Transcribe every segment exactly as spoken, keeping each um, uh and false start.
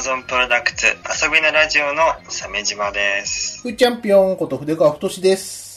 ゾンプロダクツ遊びのラジオの鮫島です。 ふーチャンピオンこと筆川太です。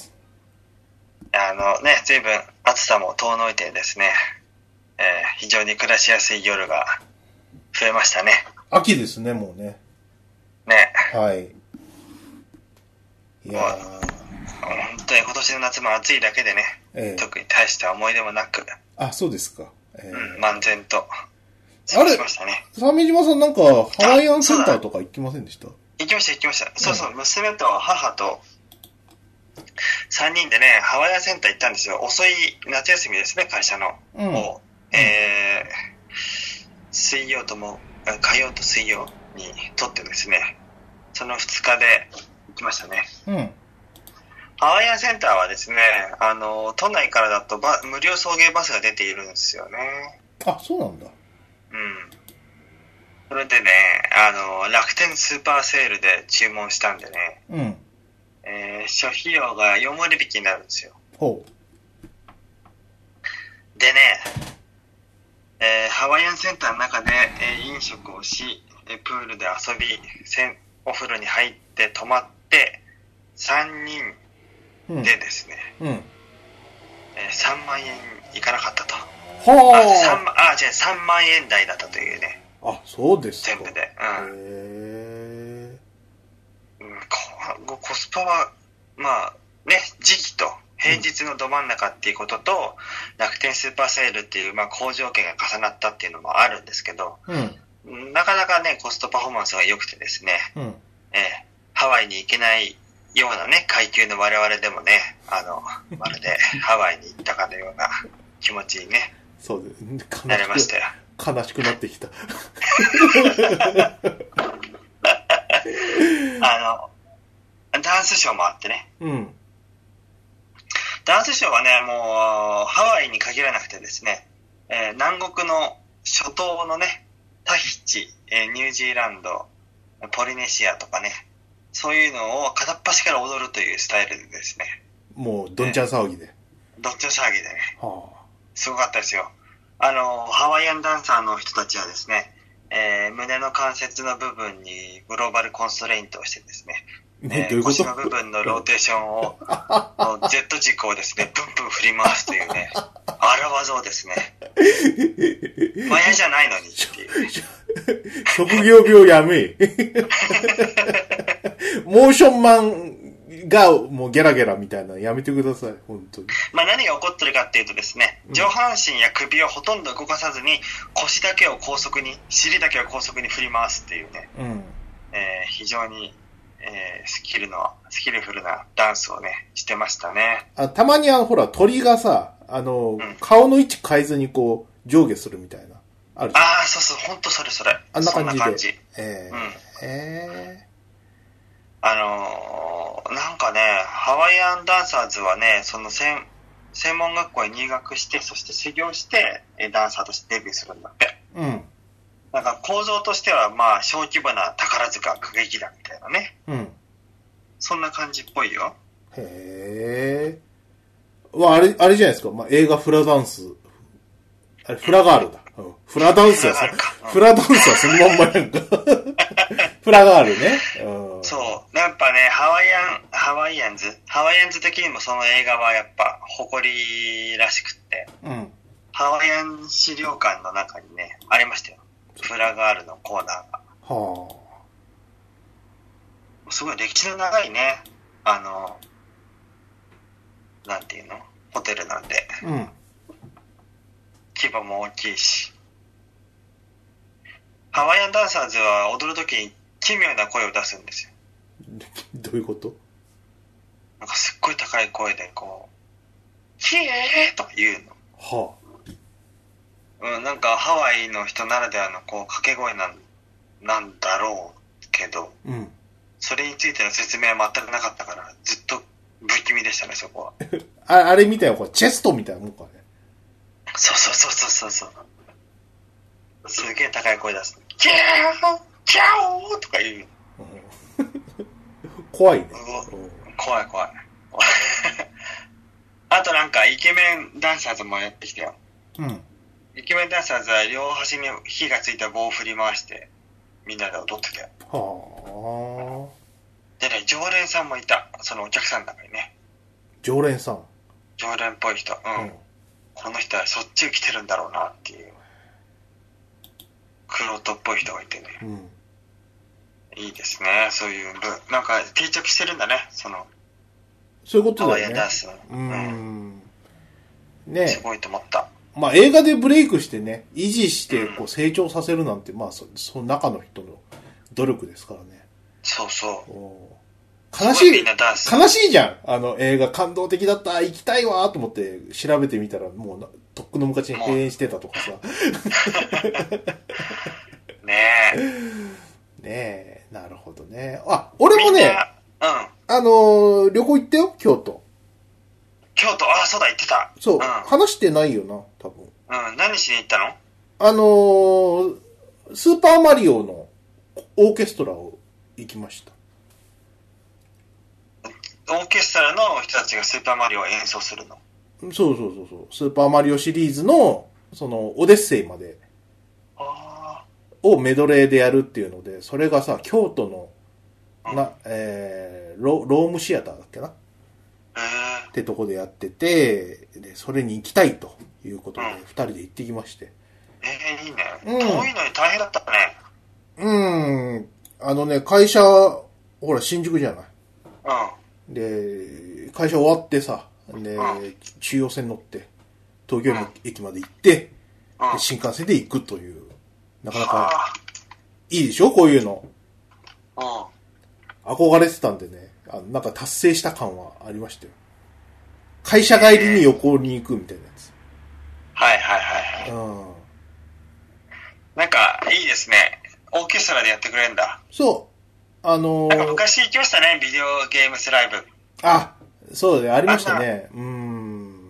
あのね、随分暑さも遠のいてですね、えー、非常に暮らしやすい夜が増えましたね。 秋ですね、もうね。 ね。 はい。いやー、 本当に今年の夏も暑いだけでね、えー、特に大した思い出もなく、 あ、そうですか。 えー、うん、漫然と過ごしましたね。 鮫島さんなんかハワイアンセンターとか行きませんでした？ 行きました行きました。そうそう、娘と母とさんにんでね、ハワイアンセンター行ったんですよ。遅い夏休みですね、会社の。うん、を、えー、水曜とも、火曜と水曜にとってですね、そのふつかで行きましたね。うん。ハワイアンセンターはですね、あの、都内からだとバ無料送迎バスが出ているんですよね。 あ、そうなんだ。 うん。それでね、あの、楽天スーパーセールで注文したんでね、うん。えー、諸費用がよん割引きになるんですよ。ほう。でね、えー、ハワイアンセンターの中で、えー、飲食をし、えー、プールで遊び、お風呂に入って泊まって、さんにんでですね、うんうん、えー、さんまんえんいかなかったと。 はあ。 あ、さんまん、あ、違う、さんまんえん台だったというね。 あ、そうですか。 全部で。うん。 へー。うん、コ、コスパは、まあ、ね、時期と平日のど真ん中っていうことと、うん、楽天スーパーセールっていう、まあ、好条件が重なったっていうのもあるんですけど、うん、なかなかね、コストパフォーマンスが良くてですね、うん、えー、ハワイに行けないようなね、階級の我々でもね、あの、まるでハワイに行ったかのような気持ちにね、 そうです。 なりましたよ。 悲しくなってきた。 あの、ダンスショーもあってね。うん。ダンスショーはね、もう、ハワイに限らなくてですね、えー、南国の諸島のね、タヒチ、えー、ニュージーランド、ポリネシアとかね、そういうのを片っ端から踊るというスタイルでですね。 もう、どんちゃん騒ぎで。 どんちゃん騒ぎでね。はあ、すごかったですよ。あの、ハワイアンダンサーの人たちはですね、えー、胸の関節の部分にグローバルコンストレイントをしてですね、 ね、えー、腰の部分のローテーションを、Z 軸をですね、ブンブン振り回すというね、荒技をですね、マヤじゃないのにっていう、ね。 職業病やめ。モーションマンがもうゲラゲラみたいなのやめてください、本当に。 まあ何が起こってるかっていうとですね、上半身や首をほとんど動かさずに、腰だけを高速に、尻だけを高速に振り回すっていうね、うん、えー、非常に、えー、スキルの、スキルフルなダンスをね、してましたね。 あ、たまにあの、ほら、鳥がさ、あの、うん、顔の位置変えずにこう、上下するみたいな。あるじゃん。 ああ、そうそう、ほんとそれそれ。 あんな感じで。 そんな感じ。 えー、うん、 えー。あのー、なんかね、ハワイアンダンサーズはね、その専、専門学校に入学して、そして修行して、ダンサーとしてデビューするんだって。うん。なんか構造としては、まあ、小規模な宝塚歌劇団みたいなね。うん。そんな感じっぽいよ。 へー。わ、あれ、あれじゃないですか。まあ、映画フラダンス。あれ、フラガールだ。うん、フラダンスはさ、うん、フラダンスはそのまんまなんか。フラガールね。 うん、そう。やっぱね、ハワイアン、ハワイアンズ、ハワイアンズ的にもその映画はやっぱ誇りらしくって、うん、ハワイアン資料館の中にね、ありましたよ。フラガールのコーナーが。はあ。すごい歴史の長いね、あの、なんていうの？ホテルなんで。うん。規模も大きいし。ハワイアンダンサーズは踊るときに奇妙な声を出すんですよ。 どういうこと？ なんかすっごい高い声でこう、キエーとか言うの。はあ。うん、なんかハワイの人ならではのこう掛け声なん、なんだろうけど、うん、それについての説明は全くなかったから、ずっと不気味でしたね、そこは。 あ, あれみたいな、こうチェストみたいなもんかね。 そうそうそうそうそう。すげえ高い声出す。キャーキャーとか言う。 怖いね。 怖い怖い。あとなんかイケメンダンサーズもやってきたよ。うん。イケメンダンサーズは両端に火がついた棒を振り回して、 みんなで踊ってて。 はあ。でね、常連さんもいた。そのお客さんの中にね。 常連さん。 常連っぽい人。うん。うん、この人はそっち来てるんだろうなっていう。黒人っぽい人がいてね。うん。いいですね。そういう、なんか定着してるんだね。その。 そういうことだよね。 ハワイアンダンス。 うん。ね。 すごいと思った。 まあ映画でブレイクしてね、維持してこう成長させるなんて、うん、まあそ、その中の人の努力ですからね。 そうそう。 悲しい、悲しいじゃん。あの映画感動的だった、行きたいわと思って調べてみたら、もうとっくの昔に閉園してたとかさ。 ねえ。 ねえ、なるほどね。あ、俺もね、うん。あのー、旅行行ったよ、京都。 京都、ああ、そうだ、行ってた。 そう、うん、話してないよな、多分。 うん、何しに行ったの？ あのー、スーパーマリオのオーケストラを行きました。 オーケストラの人たちがスーパーマリオを演奏するの？ そうそうそうそう。スーパーマリオシリーズの、その、オデッセイまで、をメドレーでやるっていうので、それがさ、京都の、うん、な、えー、ロ、ロームシアターだっけな、えー、ってとこでやってて、で、それに行きたいということで、二、うん、人で行ってきまして。ええー、いいね。うん、遠いのに大変だったね。 うん。あのね、会社、ほら、新宿じゃない。うん。で、会社終わってさ、で、うん、中央線乗って、東京駅まで行って、うん、で新幹線で行くという、なかなか、いいでしょこういうの。うん。憧れてたんでね、あの、なんか達成した感はありましたよ。会社帰りに旅行に行くみたいなやつ。 はいはいはいはい。うん。なんか、いいですね。オーケストラでやってくれるんだ。 そう。あのー、 なんか昔行きましたね、ビデオゲームスライブ。 あ、そうだね、ありましたね。うん。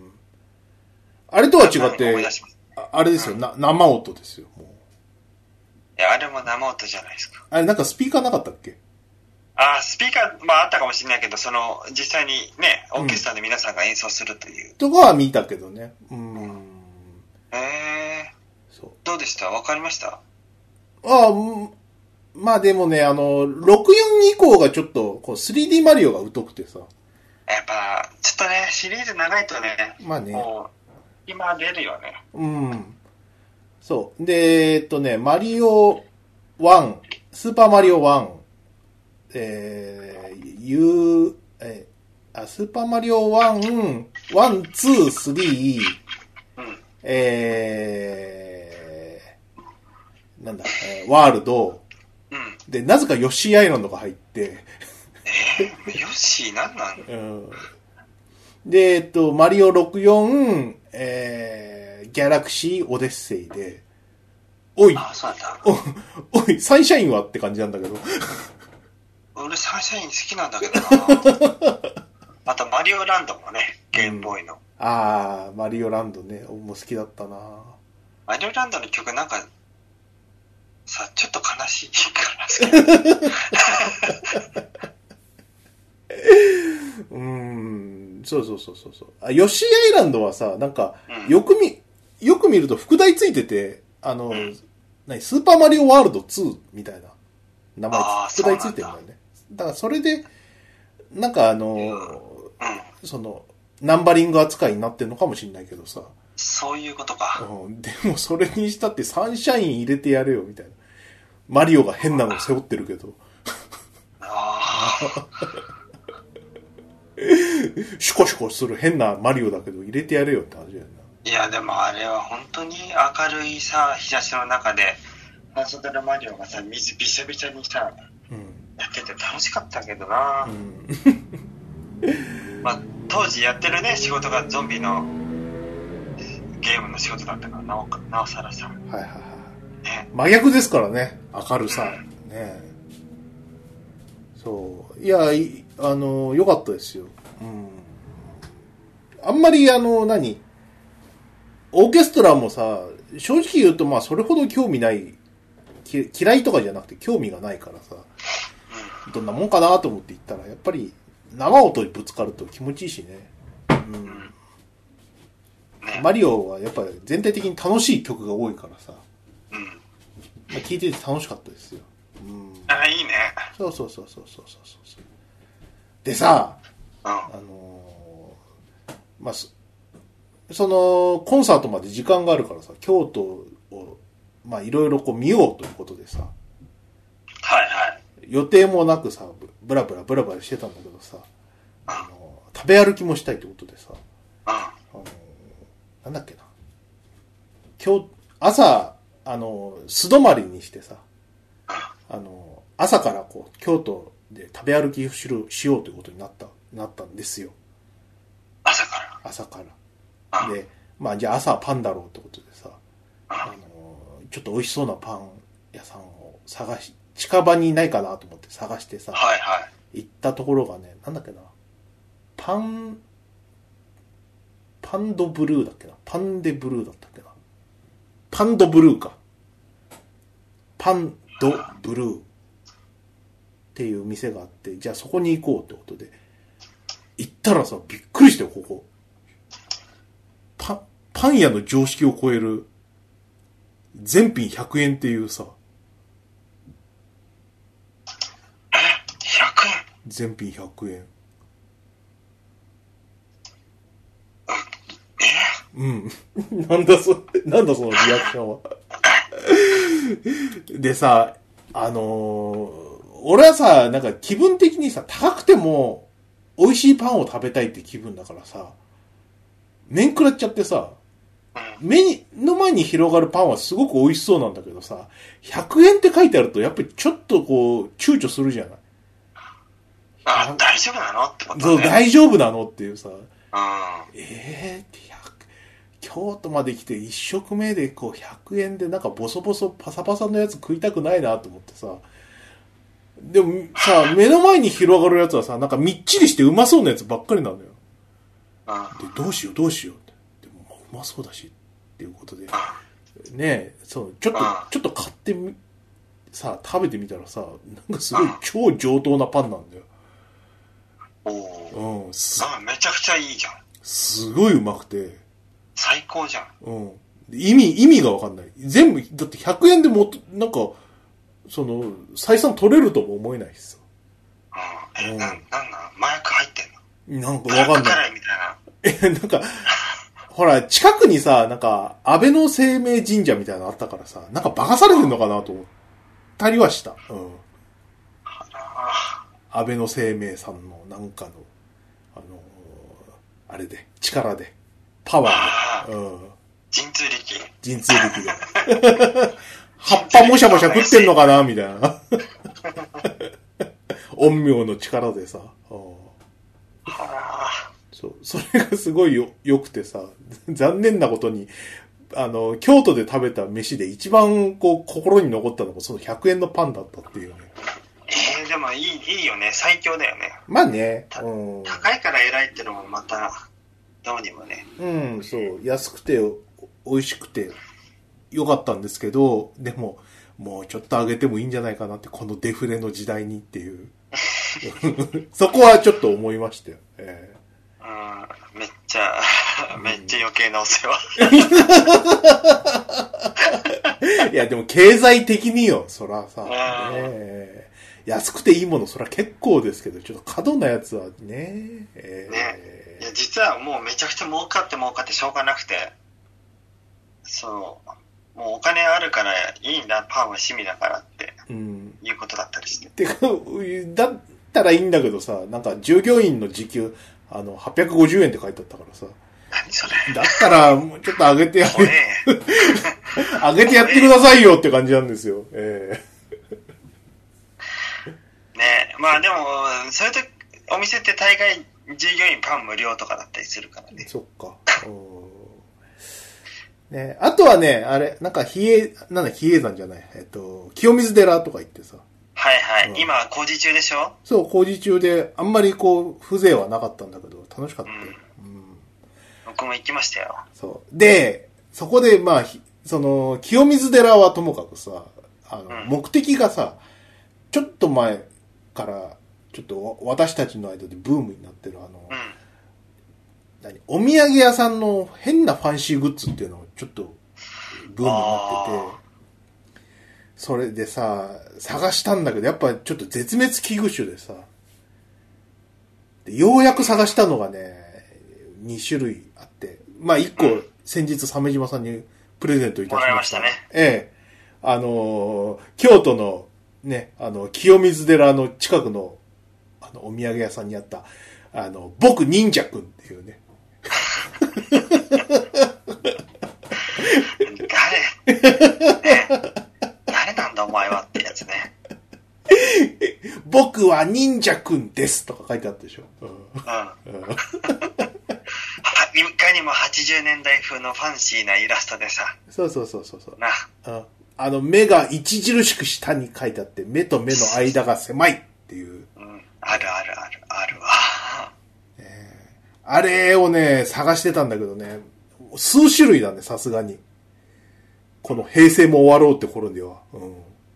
あれとは違って、あ, あれですよ、うん、な、生音ですよ、もう。 いや、あれも生音じゃないですか。 あれ、なんかスピーカーなかったっけ？ ああ、スピーカー、まああったかもしれないけど、その、実際にね、オーケストラで皆さんが演奏するという。うん、 とかは見たけどね。うん。うん、 へえ。そう。どうでした？わかりました？ ああ、まあでもね、あの、ろくじゅうよん以降がちょっと、こう、スリーディー マリオが疎くてさ。 やっぱ、ちょっとね、シリーズ長いとね、 まあね。もう、今出るよね。 うん。そう。で、えっとね、マリオワン、スーパーマリオワン、えー、U、えー、あ、スーパーマリオワン、ワン、ツー、スリー、うん、えー、なんだ、えー、ワールド、うん、で、なぜかヨッシーアイランドが入って、 えー、ヨッシーなんなん、うん、 で、えっと、マリオろくじゅうよん、えー、ギャラクシーオデッセイで、おい、 あ、そうなんだ。 お、おい、サンシャインはって感じなんだけど。 俺サンシャイン好きなんだけどな。あとマリオランドもね、ゲームボーイの。うん、 あー、マリオランドね、俺も好きだったな。 マリオランドの曲なんか、さ、ちょっと悲しいから好き。 うーん、そうそうそうそうそう。あ、ヨッシーアイランドはさ、なんか、うん、よく見、よく見ると副題ついてて、あの、うん、何、スーパーマリオワールドツーみたいな名前、副題ついてるんだよね。だからそれで、なんかあの、うんうん、その、ナンバリング扱いになってるのかもしれないけどさ。 そういうことか。 うん、でもそれにしたってサンシャイン入れてやれよ、みたいな。マリオが変なの背負ってるけど。ああ。シュコシュコする変なマリオだけど入れてやれよって話だよな。 いや、でもあれは本当に明るいさ、日差しの中で、半袖のマリオがさ、水びしゃびしゃにさ、うん、やってて楽しかったけどな、うん、まあ、当時やってるね、仕事がゾンビのゲームの仕事だったから、なお、なおさらさ。はいはいはい。 ね、真逆ですからね、明るさ。うん、ね。そう。いや、いあの、良かったですよ。うん。あんまり、あの、何オーケストラもさ、正直言うと、まあ、それほど興味ない、き嫌いとかじゃなくて興味がないからさ、どんなもんかなと思って行ったら、やっぱり、生音にぶつかると気持ちいいしね。うん。マリオはやっぱり全体的に楽しい曲が多いからさ、うん。まあ、聴いてて楽しかったですよ。 あ、いいね。 そうそうそうそうそうそうそう。でさ、 うん、 あのー、まあ、その、コンサートまで時間があるからさ、京都を、まあ、いろいろこう見ようということでさ、 はいはい。 予定もなくさ、ブラブラブラブラしてたんだけどさ、あの、食べ歩きもしたいってことでさ、あの、なんだっけな。今日、朝、あの、素泊まりにしてさ、あの、朝からこう、京都で食べ歩きしろしようということになった、なったんですよ。 朝から朝から。で、まあじゃあ朝はパンだろうってことでさ、あの、ちょっと美味しそうなパン屋さんを探し、近場にないかなと思って探してさ、 はいはい、 行ったところがね、なんだっけな、パン、パンドブルーだっけな、パンデブルーだったっけな、パンドブルーか。パンドブルーっていう店があって、じゃあそこに行こうってことで、行ったらさ、びっくりしてよ、ここ。パン、パン屋の常識を超える、全品ひゃくえんっていうさ。 え ?ひゃくえん? 全品ひゃくえん。 えうん。なんだそ、なんだそのリアクションは。でさ、あのー、俺はさ、なんか気分的にさ、高くても美味しいパンを食べたいって気分だからさ、面食らっちゃってさ、目にの前に広がるパンはすごく美味しそうなんだけどさ、ひゃくえんって書いてあるとやっぱりちょっとこう躊躇するじゃない。 あ、大丈夫なのってことね。 そう、大丈夫なのっていうさ、うん、 えーって京都まで来て一食目でこうひゃくえんでなんかボソボソパサパサのやつ食いたくないなと思ってさ、でもさ、目の前に広がるやつはさ、なんかみっちりしてうまそうなやつばっかりなのよ。で、どうしようどうしようって。でもうまそうだしっていうことで、ねえ、そう、ちょっと、ちょっと買ってみ、さ、食べてみたらさ、なんかすごい超上等なパンなんだよ。 おうん、 すあ、めちゃくちゃいいじゃん。 すごいうまくて。 最高じゃん。 うん。意味、意味がわかんない。全部、だってひゃくえんでも、なんか、その、採算取れるとも思えないしさ。 うん。え、うん、なん、なんなん麻薬入ってんの？ なんかわかんない。 みたいな。 え、なんか、ほら、近くにさ、なんか、安倍の生命神社みたいなのあったからさ、なんか馬鹿されてんのかなと思ったりはした。うん。安倍の生命さんのなんかの、あのー、あれで、力で、パワーで、うん。 神通力。 神通力で。葉っぱもしゃもしゃ食ってんのかなみたいな。陰陽の力でさ。そう。それがすごいよ、良くてさ、残念なことに、あの、京都で食べた飯で一番こう、心に残ったのもそのひゃくえんのパンだったっていうね。 えー、でもいい、いいよね。最強だよね。 まあね。 うん、高いから偉いってのもまた、どうにもね。 うん、そう。安くて、美味しくて、良かったんですけど、でも、もうちょっと上げてもいいんじゃないかなって、このデフレの時代にっていう。そこはちょっと思いましたよ。えーうん、めっちゃ、めっちゃ余計なお世話。 いや、でも経済的によ、そらさ、ね、安くていいもの、そら結構ですけど、ちょっと過度なやつはね、えー、 ね。いや、実はもうめちゃくちゃ儲かって儲かってしょうがなくて、そう、もうお金あるからいいな、パンは趣味だからって、うん、いうことだったりして。 てか、だったらいいんだけどさ、なんか従業員の時給、あの、はっぴゃくごじゅうえんって書いてあったからさ。 何それ。 だったら、もうちょっと上げてやって、上げてやってくださいよって感じなんですよ。えー、ねえ、まあでも、そういうとお店って大概従業員パン無料とかだったりするからね。 そっか。ね、あとはね、あれ、なんか、比叡、なんだ、比叡山じゃない、えっと、清水寺とか行ってさ。 はいはい。うん、今、工事中でしょ？ そう、工事中で、あんまりこう、風情はなかったんだけど、楽しかったよ。うん。うん、 僕も行きましたよ。 そう。で、そこで、まあ、その、清水寺はともかくさ、あの、うん、目的がさ、ちょっと前から、ちょっと私たちの間でブームになってる、あの、うん、何、お土産屋さんの変なファンシーグッズっていうのをちょっとブームになってて、 それでさ、探したんだけど、やっぱちょっと絶滅危惧種でさ、でようやく探したのがね、に種類あって、まあいっこ、うん、先日鮫島さんにプレゼントいたしました。 もらいましたね。 ええ。あのー、京都のね、あの、清水寺の近くの、あの、お土産屋さんにあった、あの、僕忍者くんっていうね。 誰、ね、誰なんだお前はってやつね。 僕は忍者くんですとか書いてあったでしょ。うん。うん。 いかにもはちじゅうねんだい風のファンシーなイラストでさ。 そうそうそうそう。 な。 うん。あの、目が著しく下に書いてあって、目と目の間が狭いっていう。 うん。あるあるある、あるわ。 えー、あれをね、探してたんだけどね、数種類なんで、さすがに。この平成も終わろうって頃では。うん。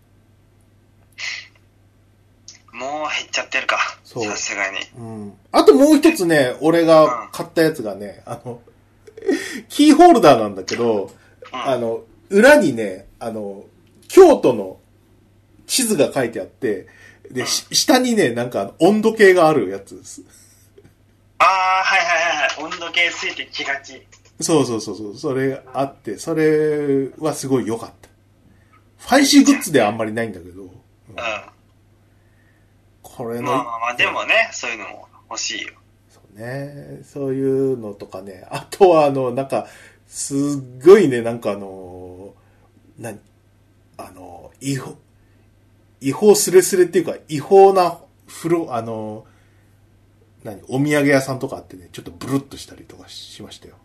もう減っちゃってるか。そう。さすがに。 うん。あともう一つね、俺が買ったやつがね、うん、あの、キーホルダーなんだけど、うん、あの、裏にね、あの、京都の地図が書いてあって、で、うん、下にね、なんか温度計があるやつです。 ああ、はいはいはい。温度計ついてきがち。 そうそうそうそう。それあって、それはすごい良かった。ファイシーグッズではあんまりないんだけど。うん。うん、これの。 まあまあまあ、でもね、そういうのも欲しいよ。 そうね。そういうのとかね。あとはあの、なんか、すっごいね、なんかあの、何あの、違法、違法スレスレっていうか、違法な風呂、あの、何お土産屋さんとかあってね、ちょっとブルッとしたりとかしましたよ。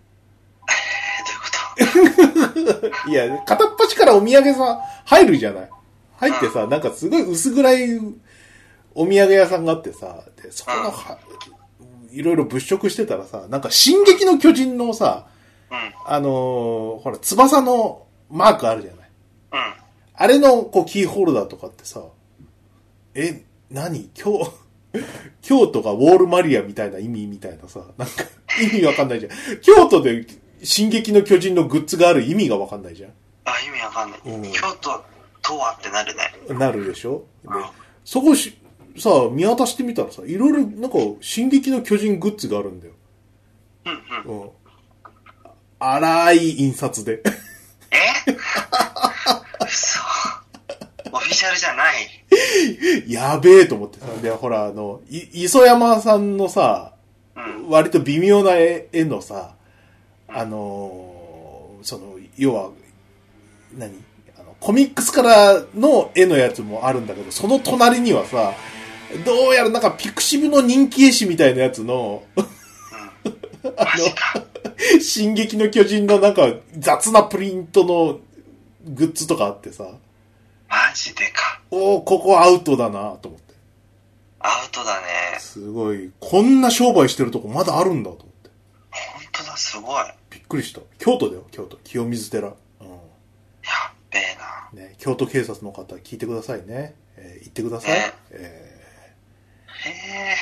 いや、片っ端からお土産さん入るじゃない。入ってさ、なんかすごい薄暗いお土産屋さんがあってさ、で、そこのは、いろいろ物色してたらさ、なんか進撃の巨人のさ、うん、あのー、ほら、翼のマークあるじゃない。うん、あれのこうキーホルダーとかってさ、え、何京、京都がウォールマリアみたいな意味みたいなさ、なんか意味わかんないじゃん。京都で進撃の巨人のグッズがある意味がわかんないじゃん。 あ、意味わかんない。うん、京都とはってなるね。 なるでしょ。で、そこし、さ、見渡してみたらさ、いろいろなんか進撃の巨人グッズがあるんだよ。うんうん。うん。荒い印刷で。 え嘘。オフィシャルじゃない。 やべえと思ってさ。で、ほら、あの、い、磯山さんのさ、うん、割と微妙な絵、絵のさ、あのー、その、要は、何あの、コミックスからの絵のやつもあるんだけど、その隣にはさ、どうやらなんかピクシブの人気絵師みたいなやつの、うん、あの、進撃の巨人のなんか雑なプリントのグッズとかあってさ、 マジでか。 おー、ここアウトだなと思って。 アウトだね。 すごい。こんな商売してるとこまだあるんだと思って。 本当だ、すごい。 びっくりした。京都だよ、京都。清水寺。うん。やっべえな。 ね、京都警察の方聞いてくださいね。えー、言ってください。ね、えー、へえ。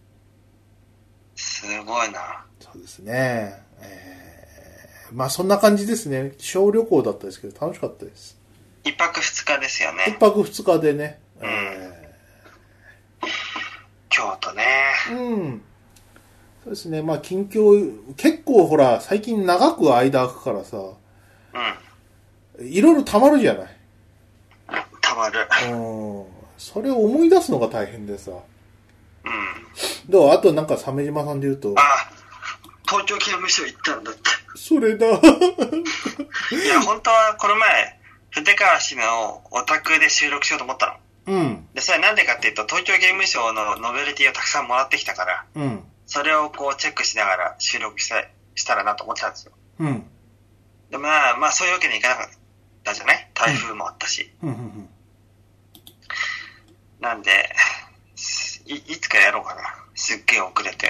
すごいな。 そうですね。えー、まあそんな感じですね。小旅行だったですけど楽しかったです。 一泊二日ですよね。 一泊二日でね。 うん。えー、京都ね。 うん。そうですね。まあ近況、結構ほら、最近長く間空くからさ、うん。いろいろ溜まるじゃない。 溜まる。 うん。それを思い出すのが大変でさ。 うん。 どうあとなんか鮫島さんで言うと。 あ、東京刑務所行ったんだって。 それだ。いや、本当はこの前、筆川氏のお宅で収録しようと思ったの。うん。 で、それなんでかっていうと、東京刑務所のノベルティをたくさんもらってきたから、 うん。 それをこうチェックしながら収録したしたらなと思ってたんですよ。 うん。 で、まあ、まあそういうわけにいかなかったじゃない？台風もあったし。 うん。うんうんうん、 なんでい、いつかやろうかな。すっげえ遅れて。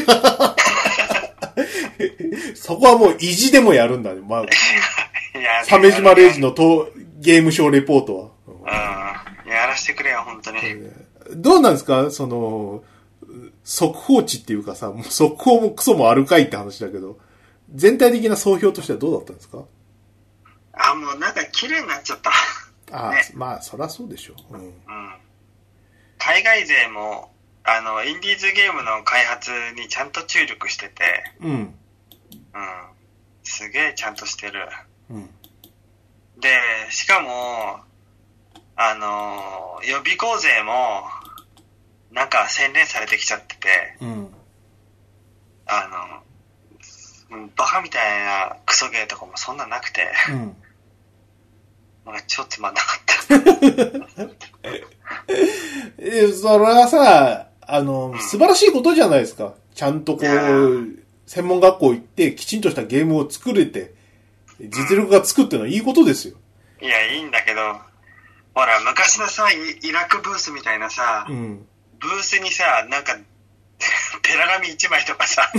そこはもう意地でもやるんだね。まあ、鮫島礼二のとゲームショーレポートは。 うん。やらせてくれよ、本当に。 どうなんですかその、速報値っていうかさ、もう速報もクソもあるかいって話だけど、全体的な総評としてはどうだったんですか？ あ、もうなんか綺麗になっちゃった。 ああ、 ね、 まあ、そりゃそうでしょう。うん。うん、 海外勢も、あの、インディーズゲームの開発にちゃんと注力してて、 うん。うん。 すげえちゃんとしてる。 うん。 で、しかも、あの、予備校勢も、なんか洗練されてきちゃってて、 うん。 あの、バカみたいなクソゲーとかもそんななくて、うん。なんかちょっとつまんなかった。 え、それはさ、あの、うん、素晴らしいことじゃないですか。ちゃんとこう、専門学校行ってきちんとしたゲームを作れて、実力がつくってのはいいことですよ。 いや、いいんだけど、ほら、昔のさ、イラクブースみたいなさ、うん、ブースにさ、なんか、ペラ紙一枚とかさ、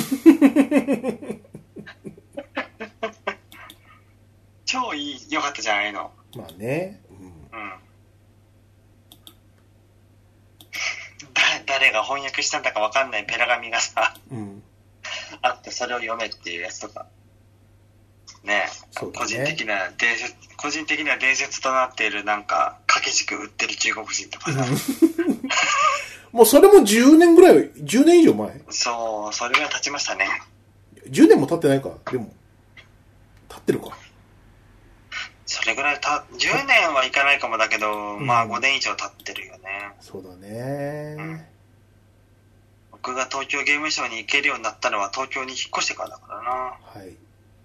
超いい、良かったじゃないの。 まあね。うん。うん、 だ誰が翻訳したんだか分かんないペラ紙がさ、うん、あってそれを読めっていうやつとか。ね、そうだね、個人的な伝説、個人的な伝説となっているなんか掛け軸売ってる中国人とかさ。 もうそれもじゅうねんぐらい、じゅうねん以上前。 そう、それが経ちましたね。 じゅうねんも経ってないか。でも、経ってるか。 それぐらいた、じゅうねんはいかないかもだけど、うん、まあごねん以上経ってるよね。 そうだね、うん。 僕が東京ゲームショウに行けるようになったのは東京に引っ越してからだからな。はい。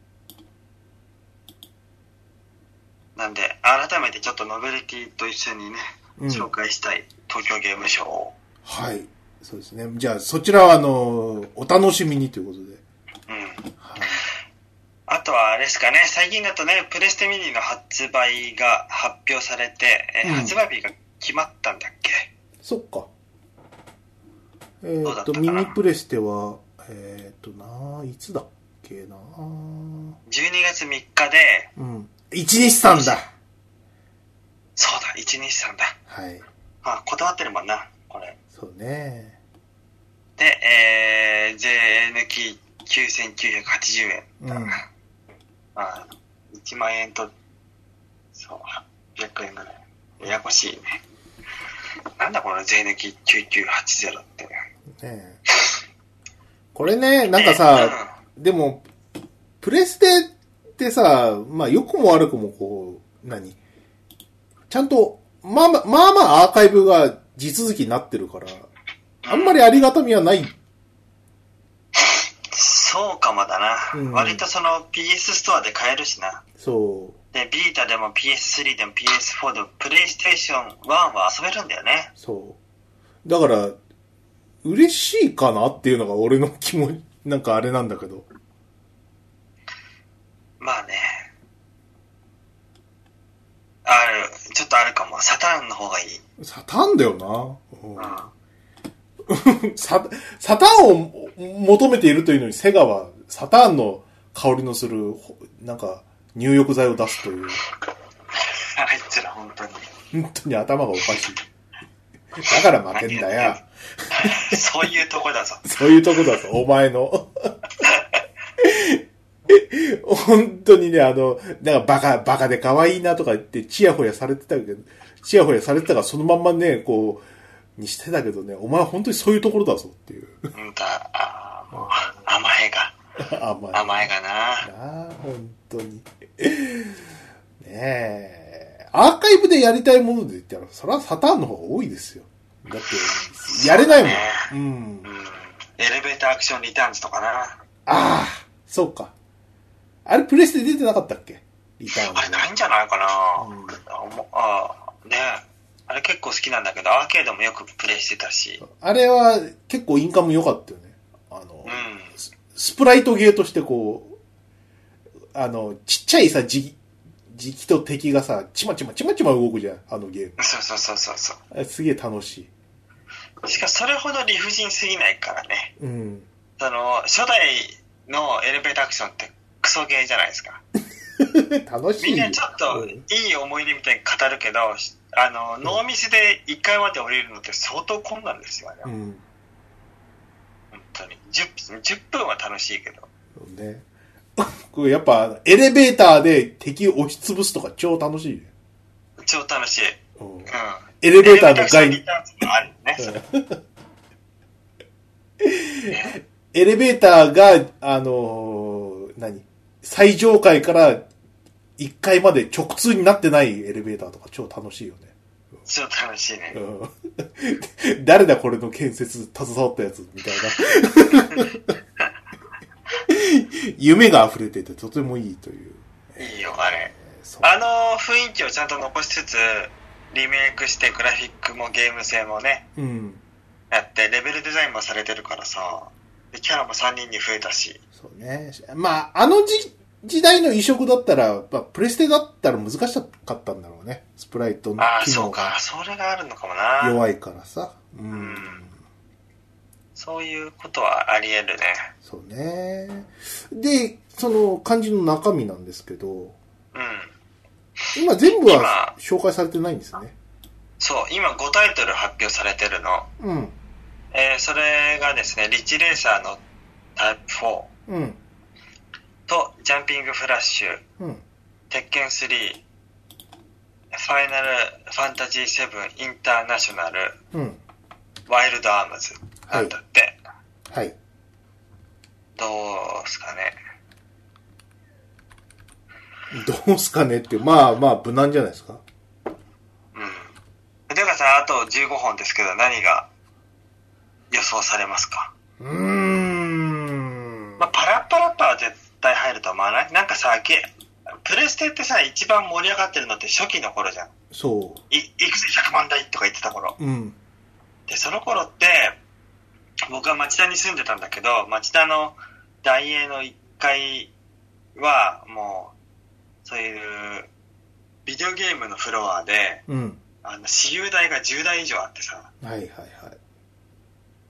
なんで、改めてちょっとノベルティと一緒にね、うん、紹介したい東京ゲームショウを。 はい。そうですね。じゃあ、そちらは、あの、お楽しみにということで。うん。 はい、あとは、あれですかね、最近だとね、プレステミニの発売が発表されて、うん、発売日が決まったんだっけ？ そっか。えー、っと、ミニプレステは、えー、っとな、いつだっけな。 じゅうにがつみっかで、 うん。一日さんだ。 そうだ、一日さんだ。はい。あ、こだわってるもんな、これ。 そうね。 で、えー、税抜ききゅうせんきゅうひゃくはちじゅうえんだ。うん。あ、いちまんえんと、そう、はっぴゃくえんぐらい。ややこしいね。なんだこの税抜ききゅうきゅうはちゼロって。ねえ。これね、なんかさ、うん、でも、プレステってさ、まあ良くも悪くもこう、何ちゃんと、まあまあ、まあまあアーカイブが地続きになってるから、あんまりありがたみはない。 そうかもだな。うん、割とその ピーエス ストアで買えるしな。そう。で、ビータでも ピーエススリー でも ピーエスフォー でもプレイステーションワンは遊べるんだよね。 そう。だから、嬉しいかなっていうのが俺の気持ち、なんかあれなんだけど。 まあね。ある、ちょっとあるかも。サターンの方がいい。 サターンだよな。うん、サ, サターンを求めているというのにセガはサターンの香りのするなんか入浴剤を出すという。 あいつら本当に。 本当に頭がおかしい。だから負けんだよ。 そういうとこだぞ。 そういうとこだぞ、お前の。本当にね、あの、なんかバカ、バカで可愛いなとか言ってチヤホヤされてたけど、チヤホヤされてたからそのまんまね、こう、にしてたけどね、お前は本当にそういうところだぞっていう。 うんだ、あもう甘えが。甘え。甘えがな。 なあ、本当に。ねえ。アーカイブでやりたいもので言ったら、それはサターンの方が多いですよ。だって、やれないもん。う、ね、うん。うん。 エレベーターアクションリターンズとかな。ああ、そうか。あれプレステ出てなかったっけ？リターンズ。 あれないんじゃないかな。うん、ああ、ねえ。あれ結構好きなんだけど、アーケードもよくプレイしてたし。 あれは結構インカム良かったよね。あの、うん、ス, スプライトゲーとしてこう、あの、ちっちゃいさ、じ、時期と敵がさ、ちまちまちまちま動くじゃん、あのゲーム。 そうそうそうそうそう。 あれすげえ楽しい。しかしそれほど理不尽すぎないからね。うん。その、初代のエレベーターアクションってクソゲーじゃないですか。 楽しい。 みんなちょっといい思い出みたいに語るけど、あの、うん、ノーミスでいっかいまで降りるのって相当困難ですよね。うん。本当に。じゅっ、じゅっぷんは楽しいけど。 ね。これやっぱ、エレベーターで敵を押しつぶすとか超楽しい。 超楽しい。うん。 エレベーターの外に。 あるね。 エレベーターが、あのー、何最上階からいっかいまで直通になってないエレベーターとか超楽しいよね。 超楽しいね。 うん、誰だこれの建設携わったやつみたいな。夢が溢れててとてもいいという。 いいよ、あれ。あの雰囲気をちゃんと残しつつ、リメイクしてグラフィックもゲーム性もね、うん、やって、レベルデザインもされてるからさ、でキャラもさんにんに増えたし。 そうね。まあ、あの時、時代の移植だったら、まあ、プレステだったら難しかったんだろうね。スプライトの機能が。 ああ、そうか。それがあるのかもな。 弱いからさ。うん。うん、そういうことはあり得るね。 そうね。で、その漢字の中身なんですけど、うん。今全部は紹介されてないんですね。 そう、今ごタイトル発表されてるの。うん。えー、それがですね、リッチレーサーのタイプフォー。うん。と、ジャンピングフラッシュ。うん。鉄拳スリー。ファイナルファンタジーセブンインターナショナル。うん。ワイルドアームズ。なんだって。はい。はい、どうすかね。 どうすかねって、まあまあ無難じゃないですか。 うん。てかさ、あとじゅうごほんですけど、何が予想されますか？うーん。まあ、パラッパラッパは絶対入ると思わない？なんかさ、ゲプレステってさ、一番盛り上がってるのって初期の頃じゃん。そう。い、いくつひゃくまん台とか言ってた頃。うん。で、その頃って、僕は町田に住んでたんだけど、町田の大英のいっかいは、もう、そういう、ビデオゲームのフロアで、うん、あの、私有台がじゅうだい以上あってさ。はいはいはい。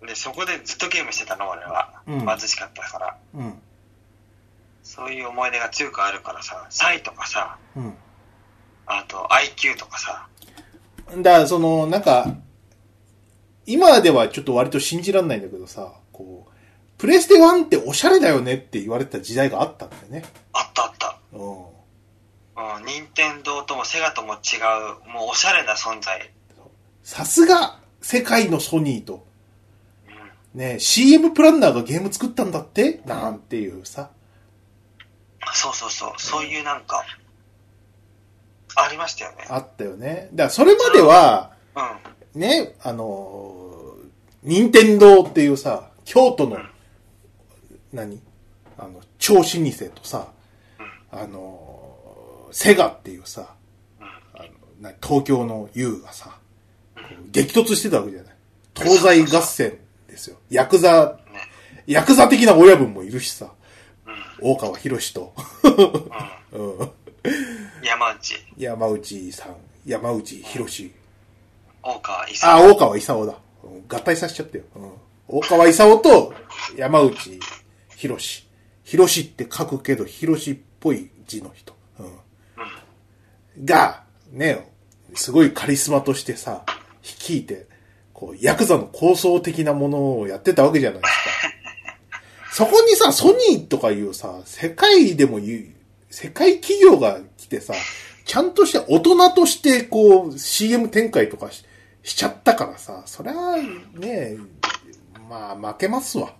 で、そこでずっとゲームしてたの、俺は。うん、貧しかったから。うん。そういう思い出が強くあるからさ、サイとかさ、うん。あと、アイキュー とかさ。 だから、その、なんか、今ではちょっと割と信じらんないんだけどさ、こう、プレステワンっておしゃれだよねって言われてた時代があったんだよね。 あったあった。うん。うん、任天堂ともセガとも違う、もうおしゃれな存在。 さすが、世界のソニーと。うん、ねえ、シーエム プランナーがゲーム作ったんだってなんていうさ。 そうそうそう、そういうなんか、ありましたよね。 あったよね。だからそれまでは、うん、ね、あの、任天堂っていうさ、京都の、うん、何あの、超老舗とさ、うん、あの、セガっていうさ、うん、あの東京の U がさ、うん、激突してたわけじゃない。東西合戦ですよ。ヤクザ、ね、ヤクザ的な親分もいるしさ、うん、大川博士と、 うんうん、山内。 山内さん、山内博士。 大川勲。 あ、大川勲だ。合体させちゃったよ。うん、大川勲と山内博士。博士って書くけど、博士っぽい字の人。うんうん、が、ね、すごいカリスマとしてさ、率いて、こう、ヤクザの構想的なものをやってたわけじゃないですか。そこにさ、ソニーとかいうさ、世界でも言う、世界企業が来てさ、ちゃんとして大人としてこう シーエム 展開とか し, しちゃったからさ、そりゃね、まあ負けますわ。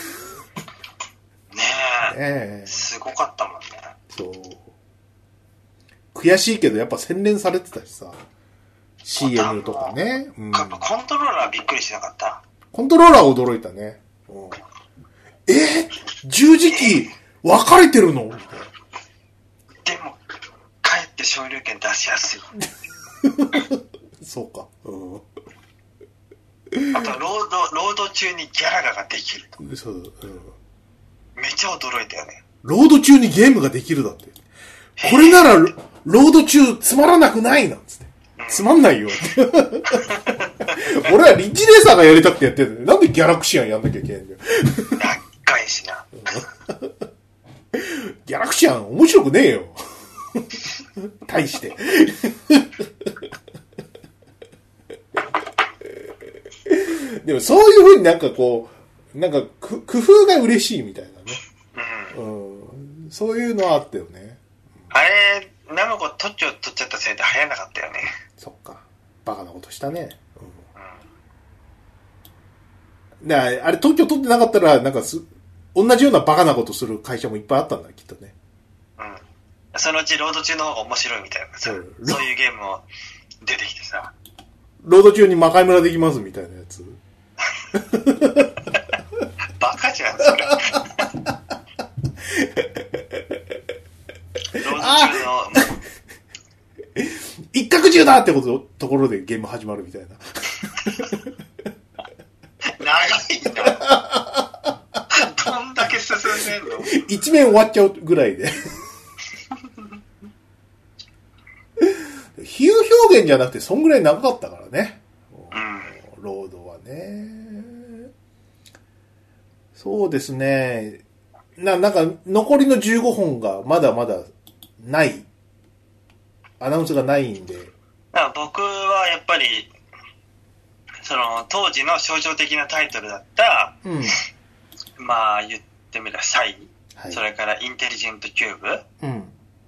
ねえ。ねえ。すごかったもんね。そう。 悔しいけどやっぱ洗練されてたしさ、シーエム とかね。 うん、やっぱコントローラーびっくりしなかった？ コントローラー驚いたね。うん、えー、十字キー分かれてるの？でもかえって昇竜拳出しやすい。 そうか。うん、 あとロードロード中にギャラガができると。そう、うん、めっちゃ驚いたよね。 ロード中にゲームができるだって。これならロード中つまらなくないなんつって。うん、つまんないよって。俺はリッチレーサーがやりたくてやってるんだよ。なんでギャラクシアンやんなきゃいけないんだよ。 高いしな。 ギャラクシアン面白くねえよ。大して。でもそういう風になんかこう、なんか工夫が嬉しいみたいなね。うん。うん、そういうのはあったよね。 あれ、 ナムコ特許取っちゃったせいで流行らなかったよね。 そっか。バカなことしたね。うん。で、あれ特許取ってなかったら、なんかす、同じようなバカなことする会社もいっぱいあったんだ、きっとね。 うん。そのうちロード中の方が面白いみたいなさ、うん、そういうゲームも出てきてさ。 ロード中に魔界村できますみたいなやつ。 バカじゃん、それ。ロード中の、 一角中だってこと、ところでゲーム始まるみたいな。 長いんだ。どんだけ進んでんの？ 一面終わっちゃうぐらいで。比喩表現じゃなくて、そんぐらい長かったからね。うん、ロードはね。そうですね。な、なんか、残りのじゅうごほんがまだまだない。アナウンスがないんで。 僕はやっぱり、その、当時の象徴的なタイトルだった、うん、まあ、言ってみれば、サイ、はい、それからインテリジェントキューブ、うん、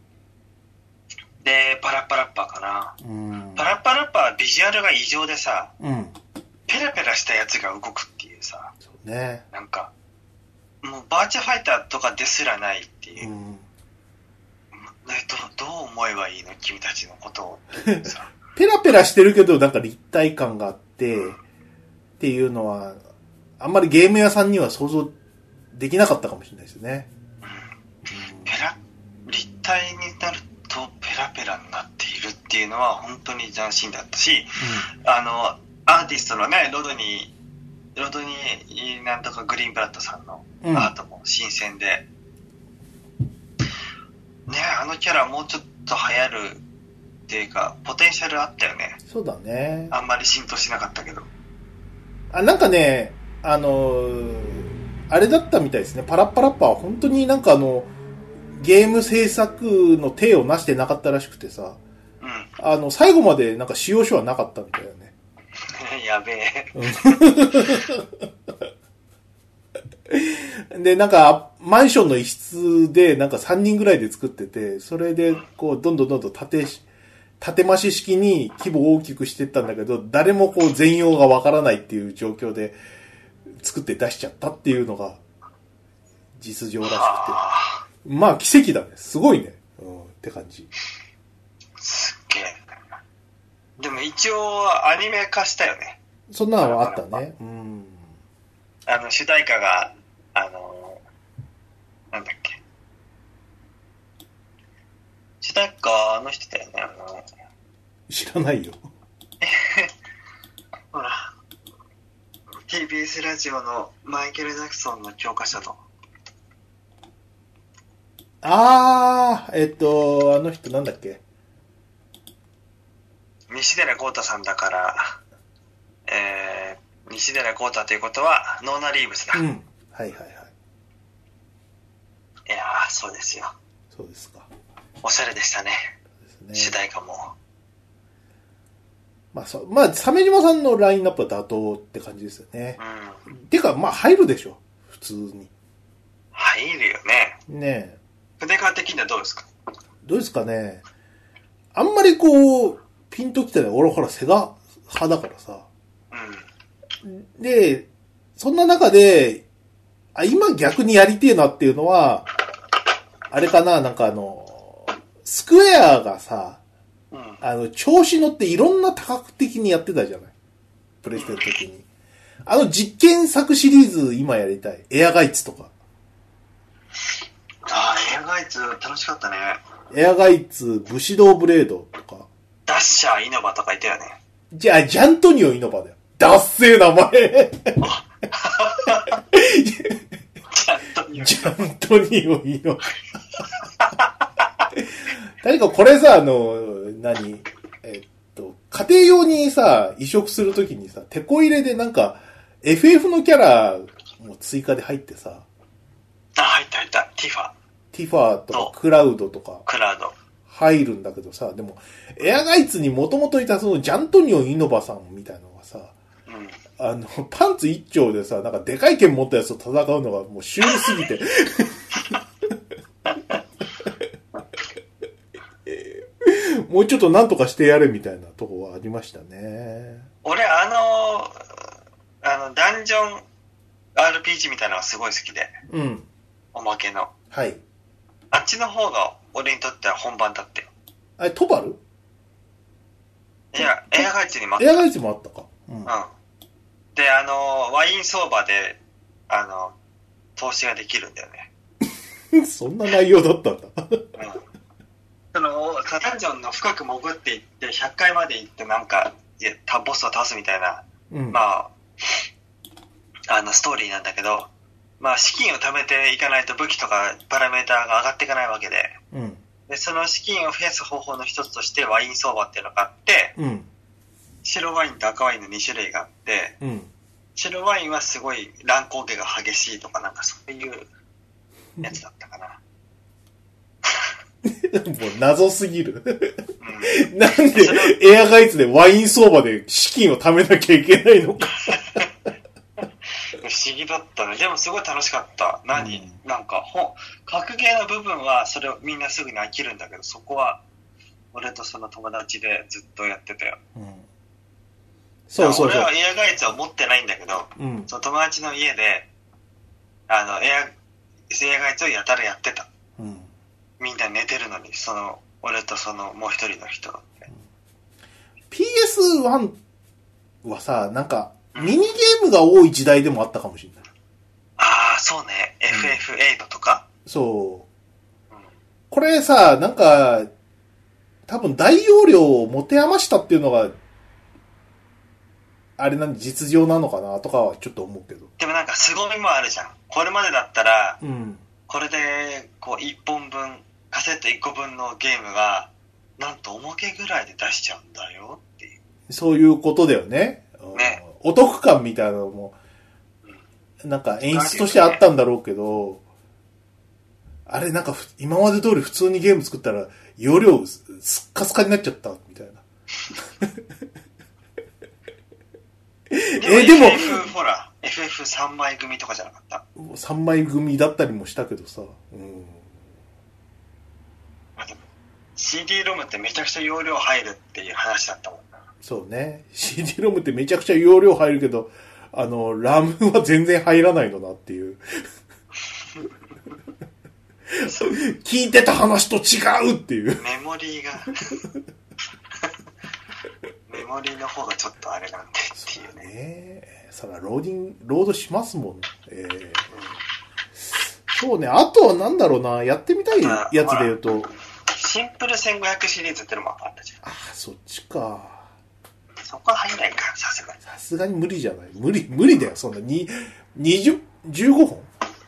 で、パラッパラッパーかな。うん、パラッパラッパーはビジュアルが異常でさ、うん、ペラペラしたやつが動くっていうさ、 そうね、 なんか、もうバーチャファイターとかですらないっていう。うん、ど, どう思えばいいの君たちのことをさ。 ペラペラしてるけど、なんか立体感があって、うん、っていうのは、あんまりゲーム屋さんには想像できなかったかもしれないですね。うんうん、ペラ、立体になるとペラペラになっているっていうのは本当に斬新だったし、うん、あの、アーティストのね、ロドニー、ロドニーなんとかグリーンブラッドさんのアートも新鮮で、うん、ね、あのキャラもうちょっと流行るっていうか、ポテンシャルあったよね。 そうだね。 あんまり浸透しなかったけど。 あ、なんかね、あのー、あれだったみたいですね。パラッパラッパは本当になんかあの、ゲーム制作の手をなしてなかったらしくてさ、うん、あの、最後までなんか使用書はなかったみたいだね。 やべえ。 で、なんか、マンションの一室で、なんかさんにんぐらいで作ってて、それで、こう、どんどんどんどん縦、縦増し式に規模を大きくしていったんだけど、誰もこう、全容がわからないっていう状況で、作って出しちゃったっていうのが、実情らしくて。まあ、奇跡だね。すごいね。うん、って感じ。 すっげえ。でも一応、アニメ化したよね。 そんなのはあったね。うん。 あの、主題歌が、あの、なんだっけ。主題歌、あの人だよね、あの。 知らないよ。 ほら、ティービーエス ラジオのマイケル・ジャクソンの教科書の。 あー、えっと、あの人なんだっけ。 西寺豪太さんだから、えー、西寺豪太ということはノーナ・リーブスだ。うん。はいはいはい。いやー、そうですよ。 そうですか。 おしゃれでしたね。ね、主題歌も。 まあそ、まあ、鮫島さんのラインナップは妥当って感じですよね。うん。てか、まあ入るでしょ。普通に。 入るよね。 ねえ。 筆川的にはどうですか？ どうですかね。あんまりこう、ピンときてない。俺ほら、セガ派だからさ。うん。で、そんな中で、あ、今逆にやりてえなっていうのは、あれかな、なんかあの、スクエアがさ、うん、あの、調子乗っていろんな多角的にやってたじゃない。プレステの時に。あの実験作シリーズ今やりたい。エアガイツとか。 ああ、エアガイツ楽しかったね。 エアガイツ、武士道ブレードとか。 ダッシャーイノバとかいたよね。 じゃあ、ジャントニオイノバだよ。ダッセー名前。ジャントニオイノバ。何かこれさ、あの、何えっと、家庭用にさ、移植するときにさ、テこ入れでなんか、エフエフ のキャラも追加で入ってさ。 あ、入った入った。ティファ。 ティファとか、クラウドとか。 クラウド。 入るんだけどさ、でも、エアガイツにもともといたそのジャントニオイノバさんみたいなのがさ、うん、あの、パンツ一丁でさ、なんかでかい剣持ったやつと戦うのがもうシュールすぎて。 もうちょっとなんとかしてやれみたいなとこはありましたね。 俺、あの、あの、ダンジョン アールピージー みたいなのがすごい好きで。 うん。 おまけの。 はい。 あっちの方が俺にとっては本番だったよ。 あれ、トバル？ いや、エアガイツにもあった。 エアガイツもあったか。 うん。うん、で、あの、ワイン相場で、あの、投資ができるんだよね。 そんな内容だったんだ。うん。 その、ダンジョンの深く潜っていって、ひゃっかいまで行ってなんか、ボスを倒すみたいな、うん、まあ、あの、ストーリーなんだけど、まあ、資金を貯めていかないと武器とかパラメーターが上がっていかないわけで、うん、で、その資金を増やす方法の一つとしてワイン相場っていうのがあって、うん、白ワインと赤ワインのに種類があって、うん、白ワインはすごい乱高下が激しいとかなんかそういうやつだったかな。 もう謎すぎる。うん、なんでエアガイツでワイン相場で資金を貯めなきゃいけないのか。 不思議だったね。でもすごい楽しかった。何、うん、なんかほ格ゲーの部分はそれをみんなすぐに飽きるんだけど、そこは俺とその友達でずっとやってたよ。うん、そうそうそう。俺はエアガイツは持ってないんだけど、うん、その友達の家であのエアエアガイツをやたらやってた。うん、みんな寝てるのに、その俺とそのもう一人の人、うん、 ピーエスワン はさ、なんかミニゲームが多い時代でもあったかもしれない。 ああ、そうね。エフエフエイト とか、 うん、そう、うん。これさ、なんか、多分大容量を持て余したっていうのが、あれなんで実情なのかなとかはちょっと思うけど。 でもなんか凄みもあるじゃん。これまでだったら、うん、これで、こういっぽんぶん、カセットいっこぶんのゲームが、なんとおまけぐらいで出しちゃうんだよっていう。 そういうことだよね。ね。お得感みたいなのも、なんか演出としてあったんだろうけど、あれなんか今まで通り普通にゲーム作ったら容量すっかすかになっちゃったみたいな。 え、でも、エフエフ、ほら、エフエフさん 枚組とかじゃなかった？ さんまい組だったりもしたけどさ。うん、 シーディー ロムってめちゃくちゃ容量入るっていう話だったもんな。 そうね。シーディー ロムってめちゃくちゃ容量入るけど、あの、ラムは全然入らないのなっていう。聞いてた話と違うっていう。 メモリーが。メモリーの方がちょっとあれなんでっていうね。 ね、そらローディング、ロードしますもんね。えーうん、そうね。あとはなんだろうな、やってみたいやつで言うと。 シンプルせんごひゃくシリーズってのもあったじゃん。 ああ、そっちか。 そこは入んないか、さすがに。 さすがに無理じゃない。無理、無理だよ、そんなに、にじゅう、じゅうごほん ?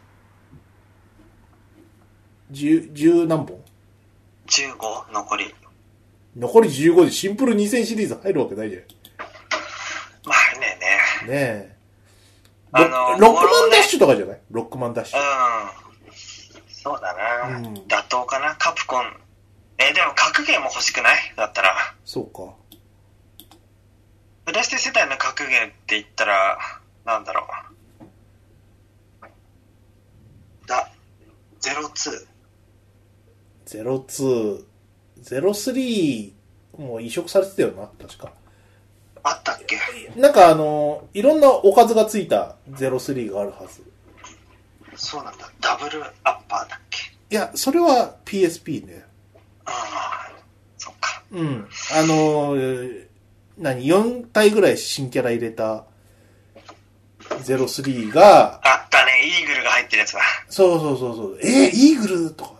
じゅう、じゅう何本 ? じゅうご 残り。 残りじゅうごでシンプルにせんシリーズ入るわけないじゃん。 まあねえね。 ねえ。あのー、ロックマンダッシュとかじゃない？ロックマンダッシュ。 うん。そうだな、うん。妥当かな、カプコン。えー、でも格ゲーも欲しくない？だったら。 そうか。 プレステ世代の格ゲーって言ったら、なんだろう。だ、ゼロツー。 ゼロツー。ゼロスリーも移植されてたよな、確か。 あったっけ？ なんかあの、いろんなおかずがついたゼロスリーがあるはず。 そうなんだ。ダブルアッパーだっけ？ いや、それは ピーエスピー ね。 ああ、そっか。 うん。あの、何、よん体ぐらい新キャラ入れたゼロスリーが。 あったね、イーグルが入ってるやつだ。 そうそうそうそう。えー、イーグルとか。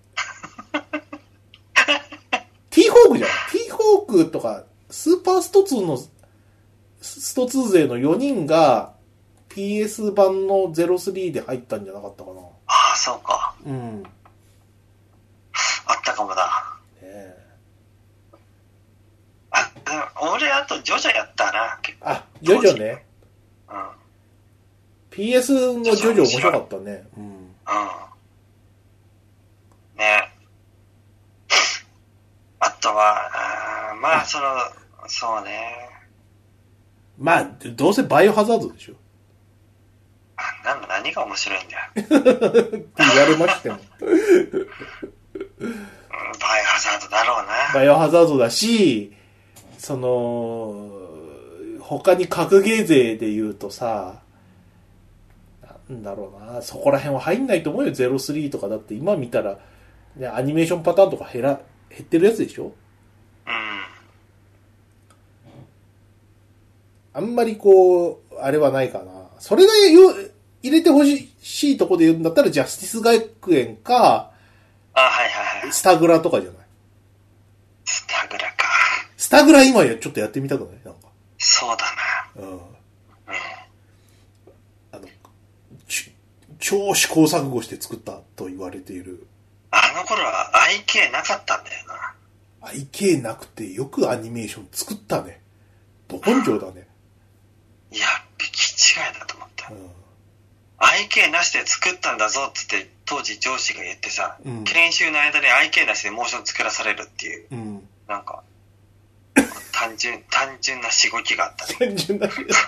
ティーホークじゃん。ティーホークとか、スーパーストツーの、ストツー勢のよにんが ピーエス 版のゼロスリーで入ったんじゃなかったかな。 ああ、そうか。 うん。 あったかもだ。 ね、 あ、俺あとジョジョやったな、結構。 あ、ジョジョね。うん。ピーエス のジョジョ面白かったね。うん。うん。 ね。あとは、あまあ、その、そうね。 まあ、どうせバイオハザードでしょ。 あ、なんだ、何が面白いんだよ。 って言われましても。 バイオハザードだろうな。 バイオハザードだし、その、他に格ゲー勢で言うとさ、なんだろうな、そこら辺は入んないと思うよ、ゼロスリーとかだって今見たら、ね、アニメーションパターンとか減ら、減ってるやつでしょ？うん。あんまりこう、あれはないかな。それが入れてほしいとこで言うんだったら、ジャスティス学園か、 あ、はいはいはい。 スタグラとかじゃない？ スタグラか。 スタグラ今やちょっとやってみたくない？なんか。 そうだな。うん。うん。 あの、超試行錯誤して作ったと言われている。 あの頃は アイケー なかったんだよな。 アイケー なくてよくアニメーション作ったね。ど根性だね。 いや、気違いだと思った。うん、アイケー なしで作ったんだぞって当時上司が言ってさ、うん、研修の間に アイケー なしでモーション作らされるっていう、うん、なんか、単純、単純なしごきがあったね。単純なしごき。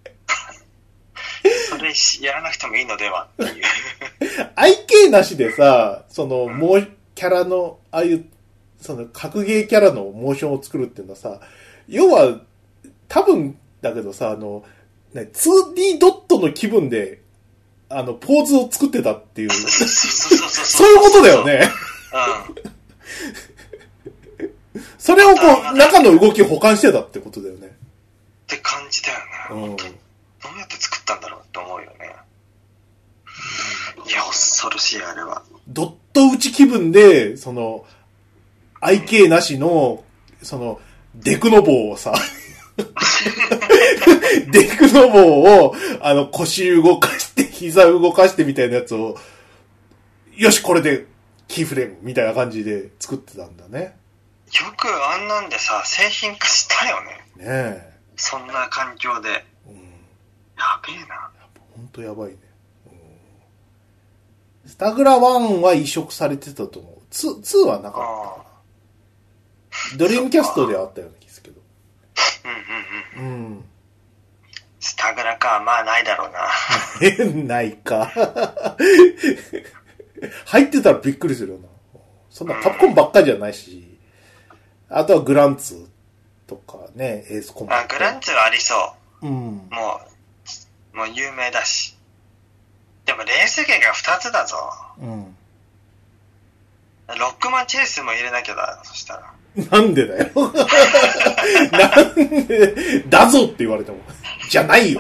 それやらなくてもいいのではっていう。 アイケー なしでさ、その、もう、キャラの、ああいう、その、格ゲーキャラのモーションを作るっていうのはさ、要は、多分だけどさ、あの、ね、ツーディー ドットの気分で、あの、ポーズを作ってたっていう。そういうことだよね。うん。それをこう、中の動きを補完してたってことだよね。 って感じだよね。うん。どうやって作ったんだろうって思うよね。いや、恐ろしい、あれは。 ドット打ち気分で、その、アイケー なしの、その、デクノボをさ、デクノボを、あの、腰動かして、膝動かしてみたいなやつを、よし、これで、キーフレームみたいな感じで作ってたんだね。 よくあんなんでさ、製品化したよね。 ねえ。 そんな環境で。うん、やべえな。 ほんとやばいね。うん、スタグラワンは移植されてたと思う。ツー、ツーはなかったな。ドリームキャストではあったような気がするけど。 うんうんうん。うん。スタグラか、まあないだろうな。 え、ないか。入ってたらびっくりするよな。そんなカプコンばっかりじゃないし。あとはグランツとかね、エースコンバット。 あ、グランツはありそう。 うん。 もう、もう有名だし。でもレースゲーがふたつだぞ。うん。ロックマンチェイスも入れなきゃだ、そしたら。 なんでだよ。なんで、だぞって言われても。じゃないよ。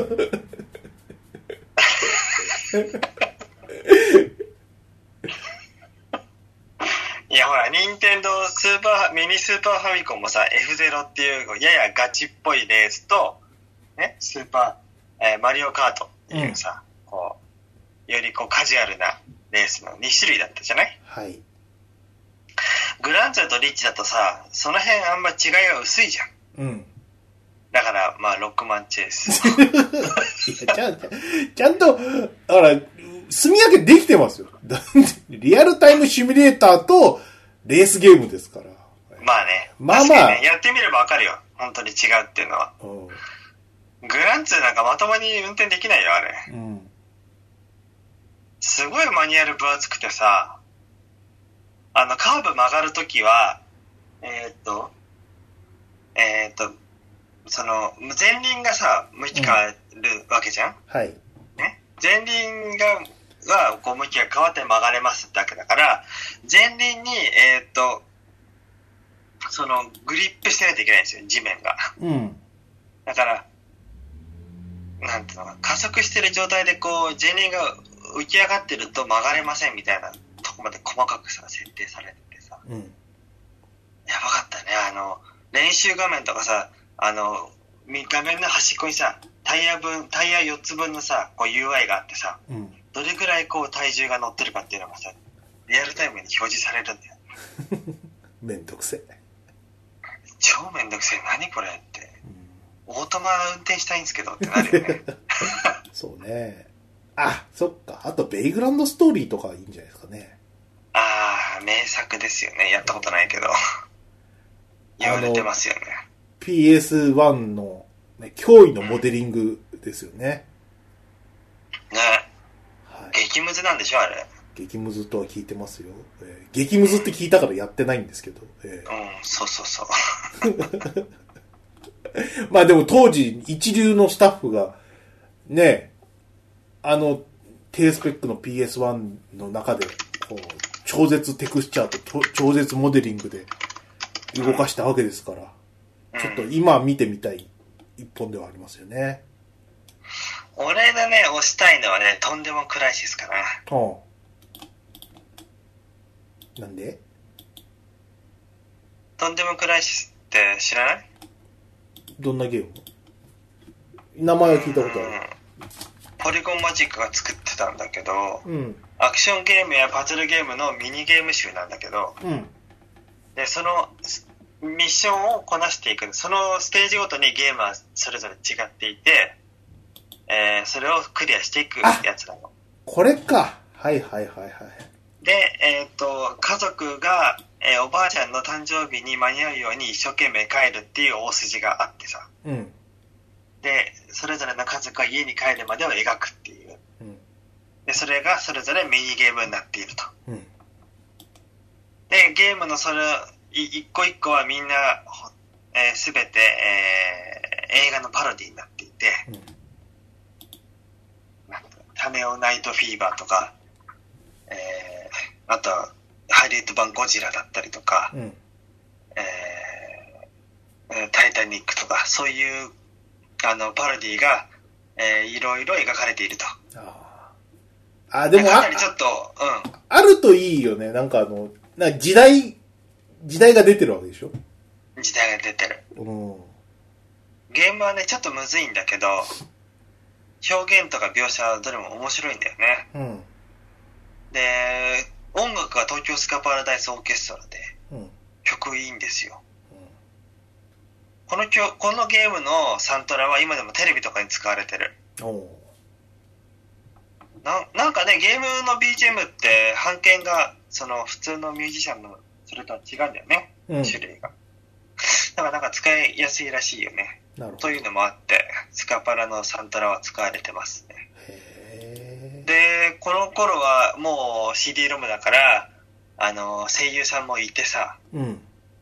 いやほら、任天堂スーパー、ミニスーパーファミコンもさ、エフゼロ っていうややガチっぽいレースと、ね、スーパー、えー、マリオカートっていうさ、うん、こう、よりこうカジュアルなレースのに種類だったじゃない？ はい。 グランツェとリッチだとさ、その辺あんま違いが薄いじゃん。うん。だから、まあ、ロックマンチェイス。 いやちゃんと、ちゃんと、だから、住み分けできてますよ。リアルタイムシミュレーターとレースゲームですから。 まあね。 まあまあ。 ね、やってみればわかるよ。本当に違うっていうのは。うん、グランツェなんかまともに運転できないよ、あれ。うん、すごいマニュアル分厚くてさ、あの、カーブ曲がるときは、えー、っと、えー、っと、その、前輪がさ、向き変わるわけじゃん、うん、 はい。 ね。前輪が、は、こう、向きが変わって曲がれますってわけだから、前輪に、えー、っと、その、グリップしてないといけないんですよ、地面が。 うん。 だから、なんていうのか、加速してる状態で、こう、前輪が浮き上がってると曲がれませんみたいなとこまで細かくさ、設定されててさ。うん。やばかったね、あの、練習画面とかさ、あの、画面の端っこにさ、タイヤ分、タイヤよっつぶんのさ、こう ユーアイ があってさ、うん、どれくらいこう体重が乗ってるかっていうのがさ、リアルタイムに表示されるんだよ。 めんどくせえ。 超めんどくせえ、何これって。うん、オートマ運転したいんですけどってなるよね。 そうね。あ、そっか。あと、ベイグランドストーリーとかいいんじゃないですかね。 あー、名作ですよね。やったことないけど。言われてますよね。 ピーエスワン の、ね、驚異のモデリングですよね。 うん、ね、はい。激ムズなんでしょあれ。 激ムズとは聞いてますよ。えー、激ムズって聞いたからやってないんですけど。えー、うん、そうそうそう。 まあでも当時一流のスタッフがね、あの低スペックの ピーエスワン の中でこう超絶テクスチャーと超絶モデリングで動かしたわけですから、うん、ちょっと今見てみたい一本ではありますよね。 俺がね推したいのはね、とんでもクライシスかな。 ああ、なんで？ とんでもクライシスって知らない？ どんなゲーム？名前は聞いたことある。 ポリゴンマジックが作ってたんだけど、 うん、 アクションゲームやパズルゲームのミニゲーム集なんだけど、 うん、 でそのミッションをこなしていく、そのステージごとにゲームはそれぞれ違っていて、えー、それをクリアしていくやつなの。 これか。はいはいはいはい。 で、えっと家族が、えー、おばあちゃんの誕生日に間に合うように一生懸命帰るっていう大筋があってさ、 うん、でそれぞれの家族が家に帰るまでを描くっていう、 うん、 でそれがそれぞれミニゲームになっていると、 うん、 でゲームのそれ一個一個はみんな、えー、全て、えー、映画のパロディになっていて、うん、タネオナイトフィーバーとか、えー、あとはハリウッド版ゴジラだったりとか、うん、えー、タイタニックとかそういうあのパロディが、えー、いろいろ描かれていると。 ああ、でもかなりちょっと、うん、 あるといいよね。なんかあのなんか時代時代が出てるわけでしょ。 時代が出てる。 うん、 ゲームはねちょっとむずいんだけど、表現とか描写はどれも面白いんだよね。 うん、 で音楽は東京スカパラダイスオーケストラで、うん、曲いいんですよ。うん、この曲、このゲームのサントラは今でもテレビとかに使われてる。 おな, なんかねゲームの ビージーエム って版権がその普通のミュージシャンのそれとは違うんだよね、うん、種類が。だからなんか使いやすいらしいよね。というのもあってスカパラのサントラは使われてますね。 へー。 でこの頃はもう シーディー ロムだからあの声優さんもいてさ、 うん、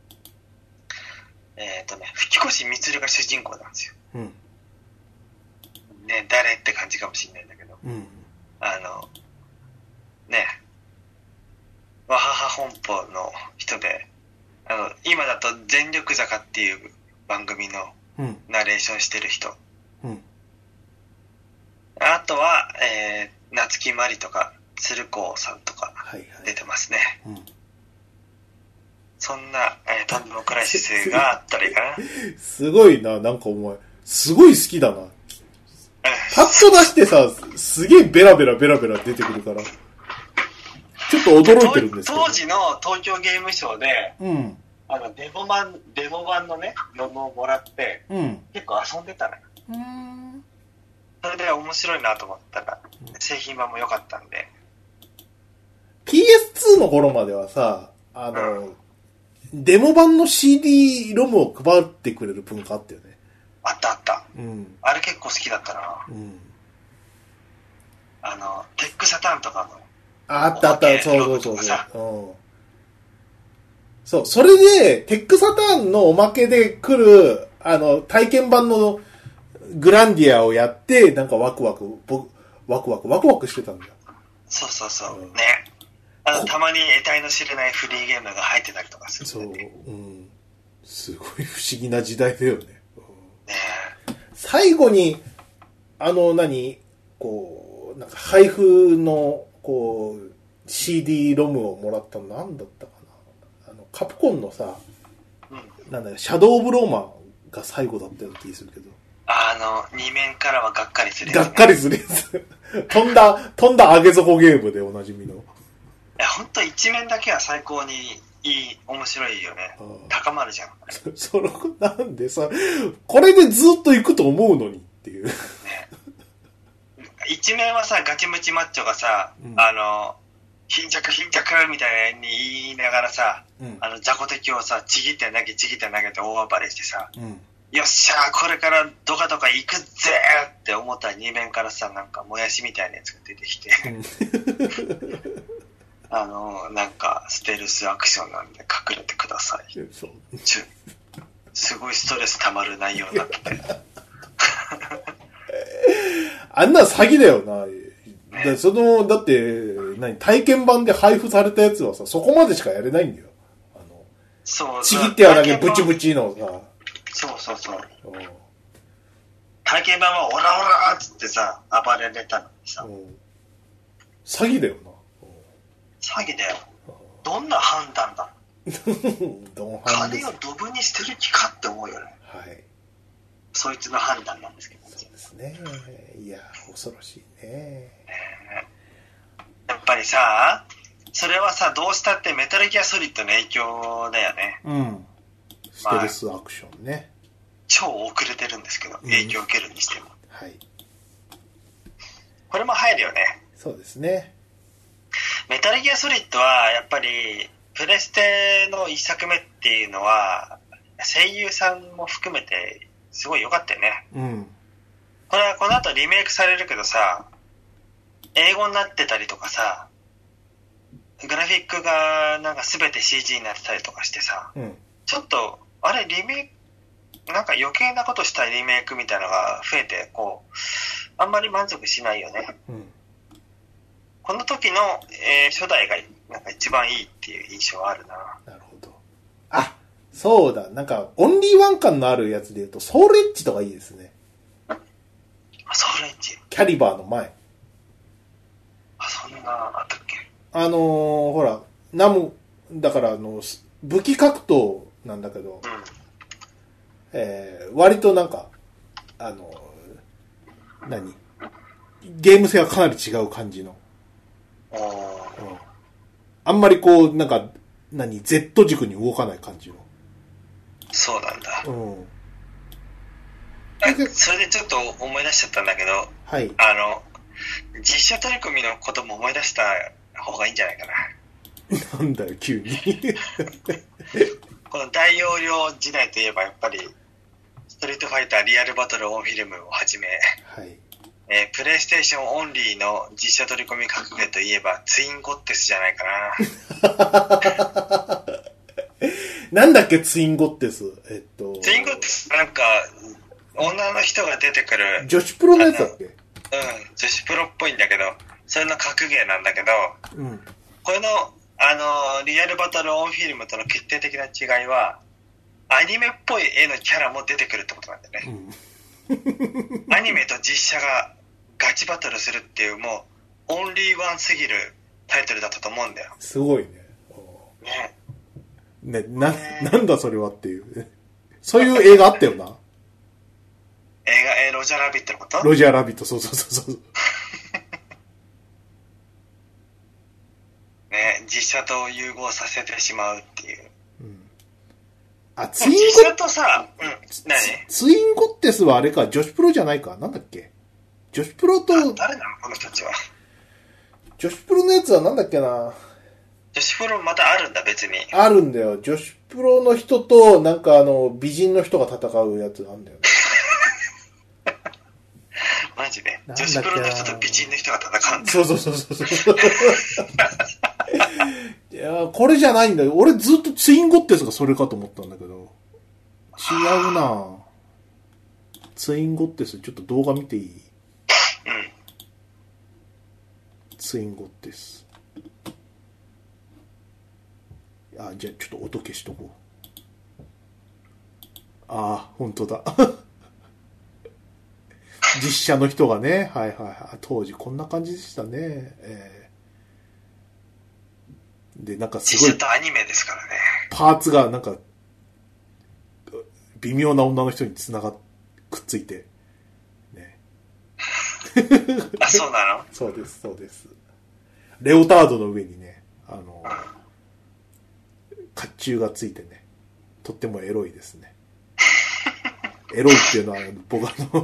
えっ、ー、とね吹越充が主人公なんですよ、 うん、 ね、誰って感じかもしれないんだけど、 うん、 あのねわはは本舗の人で、あの今だと全力坂っていう番組のナレーションしてる人、 うん、 あとは、えー、夏木マリとか鶴光さんとか出てますね、 はいはい、うん、そんな、えー、とんでもクライシスがあったらいいかな。 すごいな、なんかお前すごい好きだな。パッと出してさ、すげえベラベラベラベラ出てくるからちょっと驚いてるんですけど、 当時の東京ゲームショウで、 うん、 あのデモ版デモ版のねロムをもらって、 うん、 結構遊んでたのよ。 うーん、 それで面白いなと思ったら、うん、製品版も良かったんで。 ピーエスツー の頃まではさ、あの、うん、デモ版の シーディー ロムを配ってくれる文化あったよね。 あったあった、 うん、あれ結構好きだったな、 うん、 あのテックサターンとかのあったあった、そうそうそうそう、うん、そう、それでテックサターンのおまけで来るあの体験版のグランディアをやってなんかワクワク僕ワクワクワクワクしてたんだよ。 そうそうそう、うん、ね、あのたまに得体の知れないフリーゲームが入ってたりとかするんで、ね、 そう、うん、すごい不思議な時代だよね。 ね、 最後にあの何こうなんか配布のこう シーディー ロムをもらったの何だったかな、あのカプコンのさ、うん、なんだシャドウオブローマンが最後だったような気がするけど、 あのに面からはがっかりするやつ、ね、 がっかりするやつ飛んだ飛んだ上げ底ゲームでおなじみの。いや本当一面だけは最高にいい、面白いよね。高まるじゃん。 そ, そのなんでさ、これでずっと行くと思うのにっていう。ね。 一面はさ、ガチムチマッチョがさ、うん、あの、貧弱貧弱みたいに言いながらさ、うん、あの、雑魚敵をさ、ちぎって投げ、ちぎって投げて大暴れしてさ、うん、よっしゃー、これからドカドカ行くぜーって思ったら二面からさ、なんかもやしみたいなやつが出てきて。 あの、なんか、ステルスアクションなんで隠れてください。そうちゅすごいストレス溜まる内容になってて。 あんな詐欺だよな。ね、だその、だって、何、体験版で配布されたやつはさ、そこまでしかやれないんだよ。あの、そうちぎってやるだけブチブチのさ。 そうそうそう。体験版はオラオラーっつってさ、暴れれたのにさ。 詐欺だよな。 詐欺だよ。どんな判断だどん金をドブに捨てる気かって思うよね。はい。そいつの判断なんですけど。 そうですね。いや、恐ろしいね。 やっぱりさ、それはさ、どうしたってメタルギアソリッドの影響だよね。 うん。ステルスアクションね。 まあ、超遅れてるんですけど、影響を受けるにしても。うん、はい。これも入るよね。 そうですね。 メタルギアソリッドは、やっぱり、プレステの一作目っていうのは、声優さんも含めて、すごい良かったよね。うん。これはこの後リメイクされるけどさ、英語になってたりとかさ、グラフィックがなんか全て シージー になってたりとかしてさ、うん、ちょっと、あれリメイク、なんか余計なことしたリメイクみたいなのが増えて、こう、あんまり満足しないよね。うん、この時の、えー、初代がなんか一番いいっていう印象はあるな。 なるほど。あ、そうだ。なんか、オンリーワン感のあるやつで言うと、ソウルエッジとかいいですね。 ソウルエッジキャリバーの前。 あ、そんなあったっけ？ あのー、ほら、ナム、だからあの、武器格闘なんだけど、うん、えー、割となんか、あのー、何ゲーム性はかなり違う感じの。うん、あんまりこう、なんか、何 ?Z 軸に動かない感じの。 そうなんだ。うん。それでちょっと思い出しちゃったんだけど、はい。あの、実写取り組みのことも思い出した方がいいんじゃないかな。なんだよ、急に。 この大容量時代といえばやっぱり、ストリートファイターリアルバトルオンフィルムをはじめ、はい。えー、プレイステーションオンリーの実写取り込み格ゲーといえばツインゴッテスじゃないかな。なんだっけツインゴッテス。えっと。 ツインゴッテスなんか女の人が出てくる。 女子プロのやつだっけ？うん、 女子プロっぽいんだけど、それの格ゲーなんだけど、うん、これのあのリアルバトルオンフィルムとの決定的な違いは、アニメっぽい絵のキャラも出てくるってことなんだよね。うん、アニメと実写がガチバトルするっていうもうオンリーワンすぎるタイトルだったと思うんだよ。 すごいね。ね。ね、な、なんだそれはっていう。そういう映画あったよな。 映画、えー、ロジャーラビットのこと？ ロジャーラビット、そうそうそうそう。 ね、実写と融合させてしまうっていう。うん、 あ、ツインゴ実写とさ、うん、何？ ツインゴッテスはあれか、女子プロじゃないか、なんだっけ？女子プロと、 誰なのこの人たちは。 女子プロのやつはなんだっけな。 女子プロまたあるんだ別に。 あるんだよ。女子プロの人となんかあの美人の人が戦うやつなんだよね。 マジで。女子プロの人と美人の人が戦うんだ。 そうそうそうそうそう。いやこれじゃないんだよ。俺ずっとツインゴッテスがそれかと思ったんだけど。違うな。ツインゴッテスちょっと動画見ていい？うん。ツインゴッテス。あ、じゃあちょっと音消しとこう。ああ、本当だ。実写の人がね、はいはいはい。当時こんな感じでしたね。えー、で、なんかすごい。 実写とアニメですからね。 パーツがなんか、微妙な女の人につながっ、くっついて。ね。 あ、そうなの？ そうです、そうです。レオタードの上にね、あの、うん、甲冑がついてね、とってもエロいですね。エロいっていうのは、僕あの、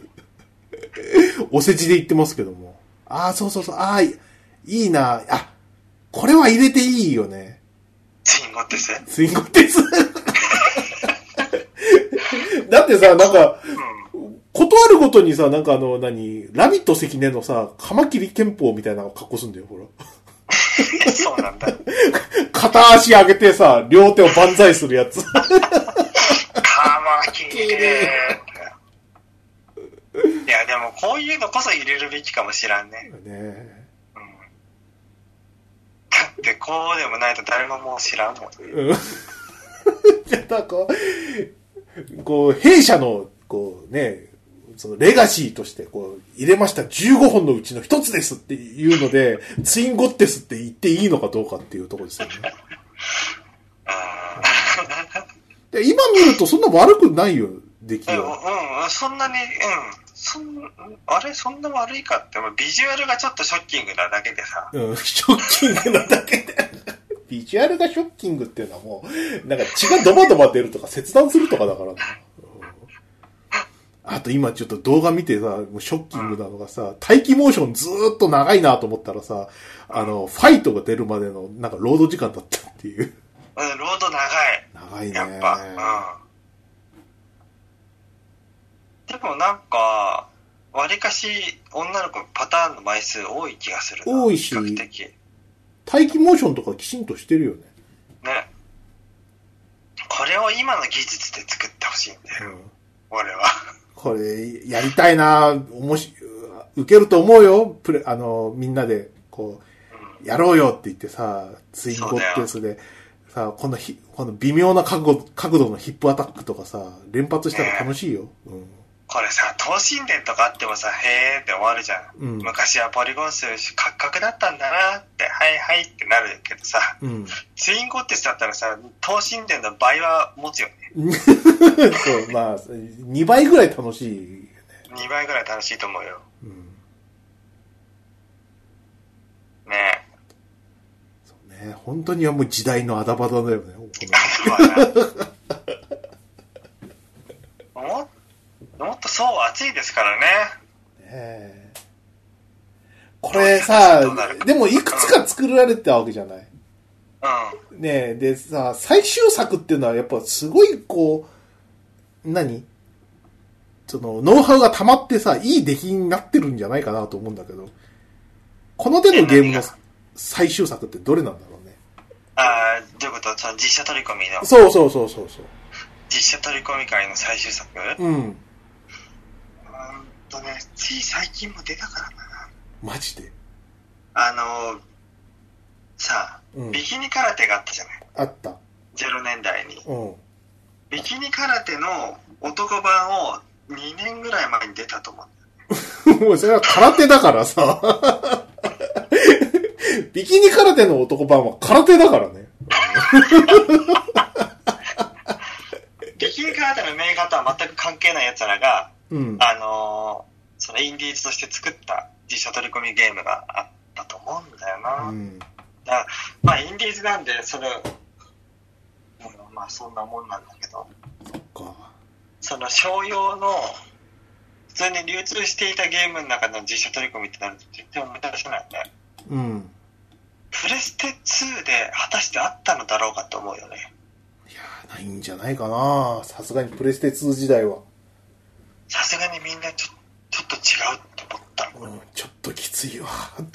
お世辞で言ってますけども。ああ、そうそうそう、ああ、いいな。あ、これは入れていいよね。 ツインゴッテス？ ツインゴッテス。だってさ、なんか、うん、ことあるごとにさ、なんかあの、何、ラビット関根のさ、カマキリ憲法みたいな格好すんだよ、ほら。 そうなんだ。 片足上げてさ、両手を万歳するやつ。 カマキリー。いや、でもこういうのこそ入れるべきかもしらんね。ねえ。うん。だってこうでもないと誰ももう知らんもん。うん。 じゃあ、なんか、こう、弊社の、こうね、そのレガシーとしてこう入れましたじゅうごほんのうちの一つですっていうので、ツインゴッテスって言っていいのかどうかっていうところですよね。で今見るとそんな悪くないよ、出来は。 うん、うん、そんなに、うん、そん、あれそんな悪いかって、ビジュアルがちょっとショッキングなだけでさ。 うん、ショッキングなだけで。ビジュアルがショッキングっていうのはもう、なんか血がドバドバ出るとか切断するとかだからな。あと今ちょっと動画見てさ、もうショッキングなのがさ、待機モーションずーっと長いなと思ったらさ、あの、ファイトが出るまでのなんかロード時間だったっていう。 うん、ロード長い。 長いね。 やっぱ、うん。でもなんか、わりかし女の子パターンの枚数多い気がするな。 多いし、 比較的。 待機モーションとかきちんとしてるよね。 ね。これを今の技術で作ってほしいんだよ。うん、俺は。 これ、やりたいなぁ、おもし、受けると思うよ。プレ、あの、みんなで、こう、うん、やろうよって言ってさ、ツインゴッテスで、さ、このひ、この微妙な角度、角度のヒップアタックとかさ、連発したら楽しいよ。ね、うん、 これさ、等身電とかあってもさ、へーって終わるじゃん。うん、昔はポリゴン数カクカクだったんだなって、はいはいってなるけどさ、うん、ツインゴッテスだったらさ、等身電の倍は持つよね。 そう、まあ、にばいぐらい楽しい、ね。 にばいぐらい楽しいと思うよ。うん、ねえ。 そうね、本当にはもう時代のアダバダだよね。 も, もっとそう暑いですからね。ねえ。これさ、でもいくつか作られてたわけじゃない。うん、ねえ、でさ、最終作っていうのはやっぱすごいこう、何その、ノウハウが溜まってさ、いい出来になってるんじゃないかなと思うんだけど、この手のゲームの最終作ってどれなんだろうね。 ああ、どういうこと？その実写取り込みの。 そうそうそうそうそう。 実写取り込み会の最終作？うん。うんとね、つい最近も出たからな。 マジで？ あの、さあ、うん、ビキニ空手があったじゃない。 あった。 ゼロねんだいに。 うん。 ビキニ空手の男版をにねんぐらい前に出たと思う。もうそれは空手だからさ。ビキニ空手の男版は空手だからね。 ビキニ空手の名画とは全く関係ない奴らが、うん、あのー、そのインディーズとして作った実写取り込みゲームがあったと思うんだよな。うん、だからまあインディーズなんでそれ、まあそんなもんなんだけど、 そっか。 その商用の普通に流通していたゲームの中の実写取り込みってなると全然思い出せないね。うん。プレステツーで果たしてあったのだろうかと思うよね。 いやー、ないんじゃないかな。さすがにプレステツー時代は。 さすがにみんなちょちょっと違うって思った。 うん、ちょっときついわ。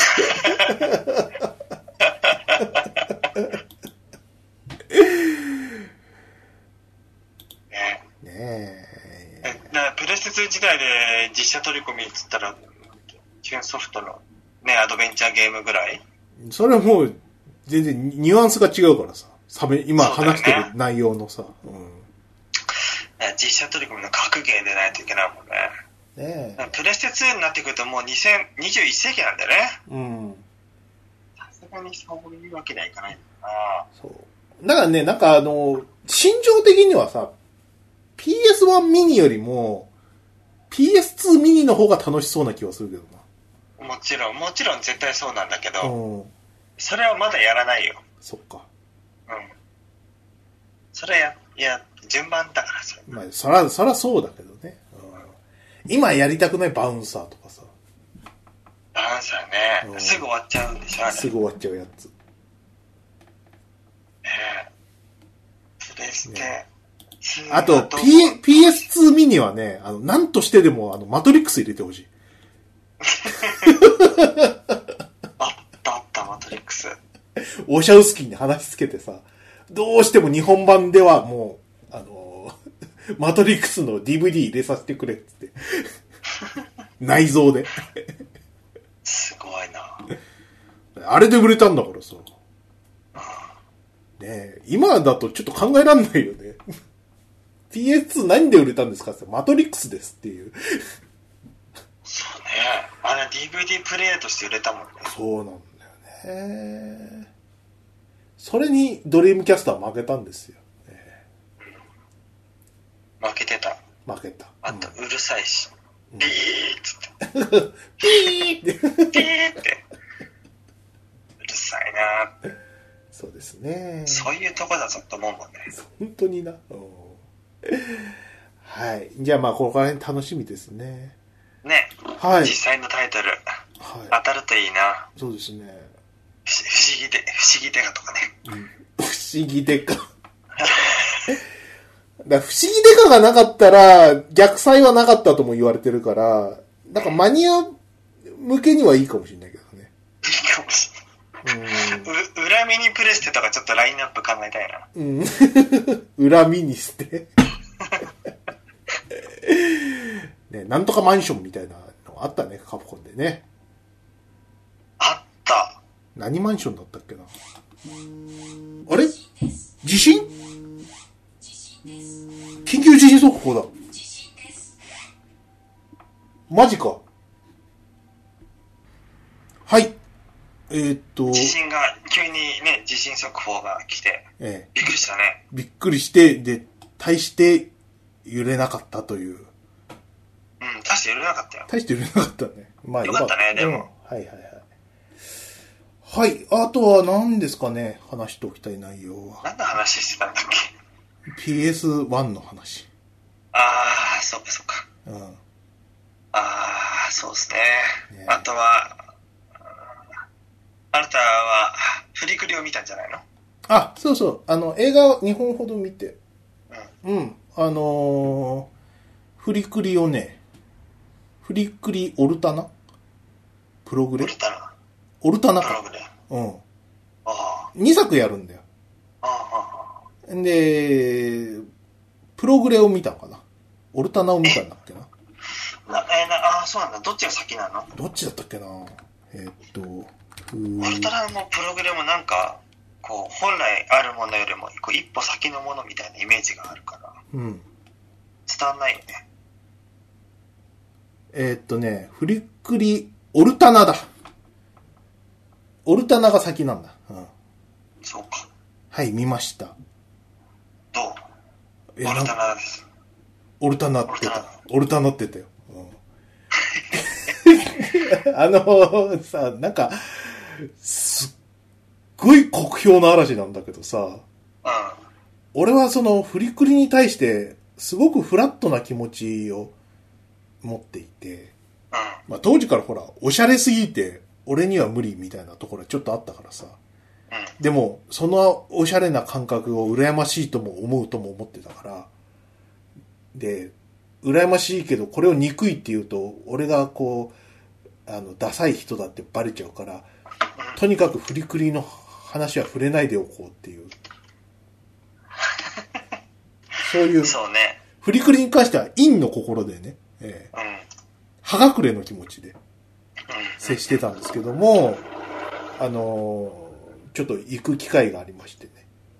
ねねえ。 なプレステツー時代で実写取り込みっつったら、チューンソフトのね、アドベンチャーゲームぐらい？ それはもう、全然ニュアンスが違うからさ。今話してる内容のさ。う、ね、うん、 実写取り込みの格ゲーでないといけないもんね。ねえ。プレステツーになってくるともうにせんにじゅういっ世紀なんだよね。うん。さすがにそういうわけにはいかないんだな。 そう。だからね、なんかあの、心情的にはさ、ピーエスワン ミニよりも、ピーエスツー ミニの方が楽しそうな気はするけどな。もちろん、もちろん絶対そうなんだけど、うん、それはまだやらないよ。 そっか。 うん。それや、いや、順番だからそれ。 まあ、そら、そらそうだけどね。うん、今やりたくないバウンサーとかさ。 バウンサーね、うん。すぐ終わっちゃうんでしょ、あれ。 すぐ終わっちゃうやつ。ねえ。プレステ。ね、 あと、P、ピーエスツー ミニはね、あの、なんとしてでも、あの、マトリックス入れてほしい。 あったあった、マトリックス。 オシャウスキーに話しつけてさ、どうしても日本版ではもう、あのー、マトリックスの ディーブイディー 入れさせてくれってって。内蔵で。 すごいな。 あれで売れたんだからさ。ねえ、今だとちょっと考えらんないよね。ピーエスツー 何で売れたんですかって、マトリックスですっていう。 そうね。あれ ディーブイディー プレイヤーとして売れたもんね。 そうなんだよね。それにドリームキャスター負けたんですよ。えー、負けてた。 負けた。 あと、うるさいし。 うん、 ピーッつって。 ピーって。ピーって。うるさいなーって。 そうですね。 そういうとこだぞと思うもんね。 本当にな。はい。じゃあまあ、ここら辺楽しみですね。 ね。 はい。 実際のタイトル、はい、当たるといいな。 そうですね。 不思議で、不思議でかとかね。 うん、不思議でか。だ不思議でかがなかったら、逆祭はなかったとも言われてるから、なんかマニア向けにはいいかもしれないけどね。 いいかもしれない。う裏ミニプレステとかちょっとラインナップ考えたいな。 うん。裏ミニステ。ね、なんとかマンションみたいなのあったね、カプコンでね。 あった。 何マンションだったっけな。あれ地震緊急地震速報だ。マジか。はい。えー、っと。 地震が、急にね、地震速報が来て、ええ、びっくりしたね。 びっくりして、で、大して揺れなかったという。 うん、大して揺れなかったよ。 大して揺れなかったね。まあよかったね、でも、うん。 はいはいはい。はい。あとは何ですかね、話しておきたい内容は。 何の話してたんだっけ？ ピーエスワン の話。 ああ、そうかそうか。 うん。 ああ、そうですね。ね、あとは、あなたは、フリクリを見たんじゃないの？ あ、そうそう。あの、映画をにほんほど見て。うん。うん。あのー、フリクリをね、フリクリオルタナプログレオルタナオルタナか。 プログレうん。 ああ。 にさくやるんだよ。 ああ。 で、プログレを見たのかな。オルタナを見たんだっけな。 な、えな、ああ、そうなんだ。どっちが先なの？ どっちだったっけな。えー、っと、 オルタナのプログレもなんか、こう、本来あるものよりもこう一歩先のものみたいなイメージがあるから、うん。伝わんないよね。 えー、っとね、フリクリ、オルタナだ。オルタナが先なんだ。うん。 そうか。はい、 見ました。 どう？オルタナです。 オルタナってた。オルタナってたよ。うん、あのさ、なんか、すっごい酷評の嵐なんだけどさ、うん、俺はそのフリクリに対してすごくフラットな気持ちを持っていて、うんまあ、当時からほらおしゃれすぎて俺には無理みたいなところはちょっとあったからさ、うん、でもそのおしゃれな感覚を羨ましいとも思うとも思ってたからで羨ましいけどこれを憎いって言うと俺がこうあのダサい人だってバレちゃうからとにかくフリクリの話は触れないでおこうっていうそういうそうねフリクリに関しては陰の心でね、えーうん、葉隠れの気持ちで接してたんですけどもあのー、ちょっと行く機会がありましてね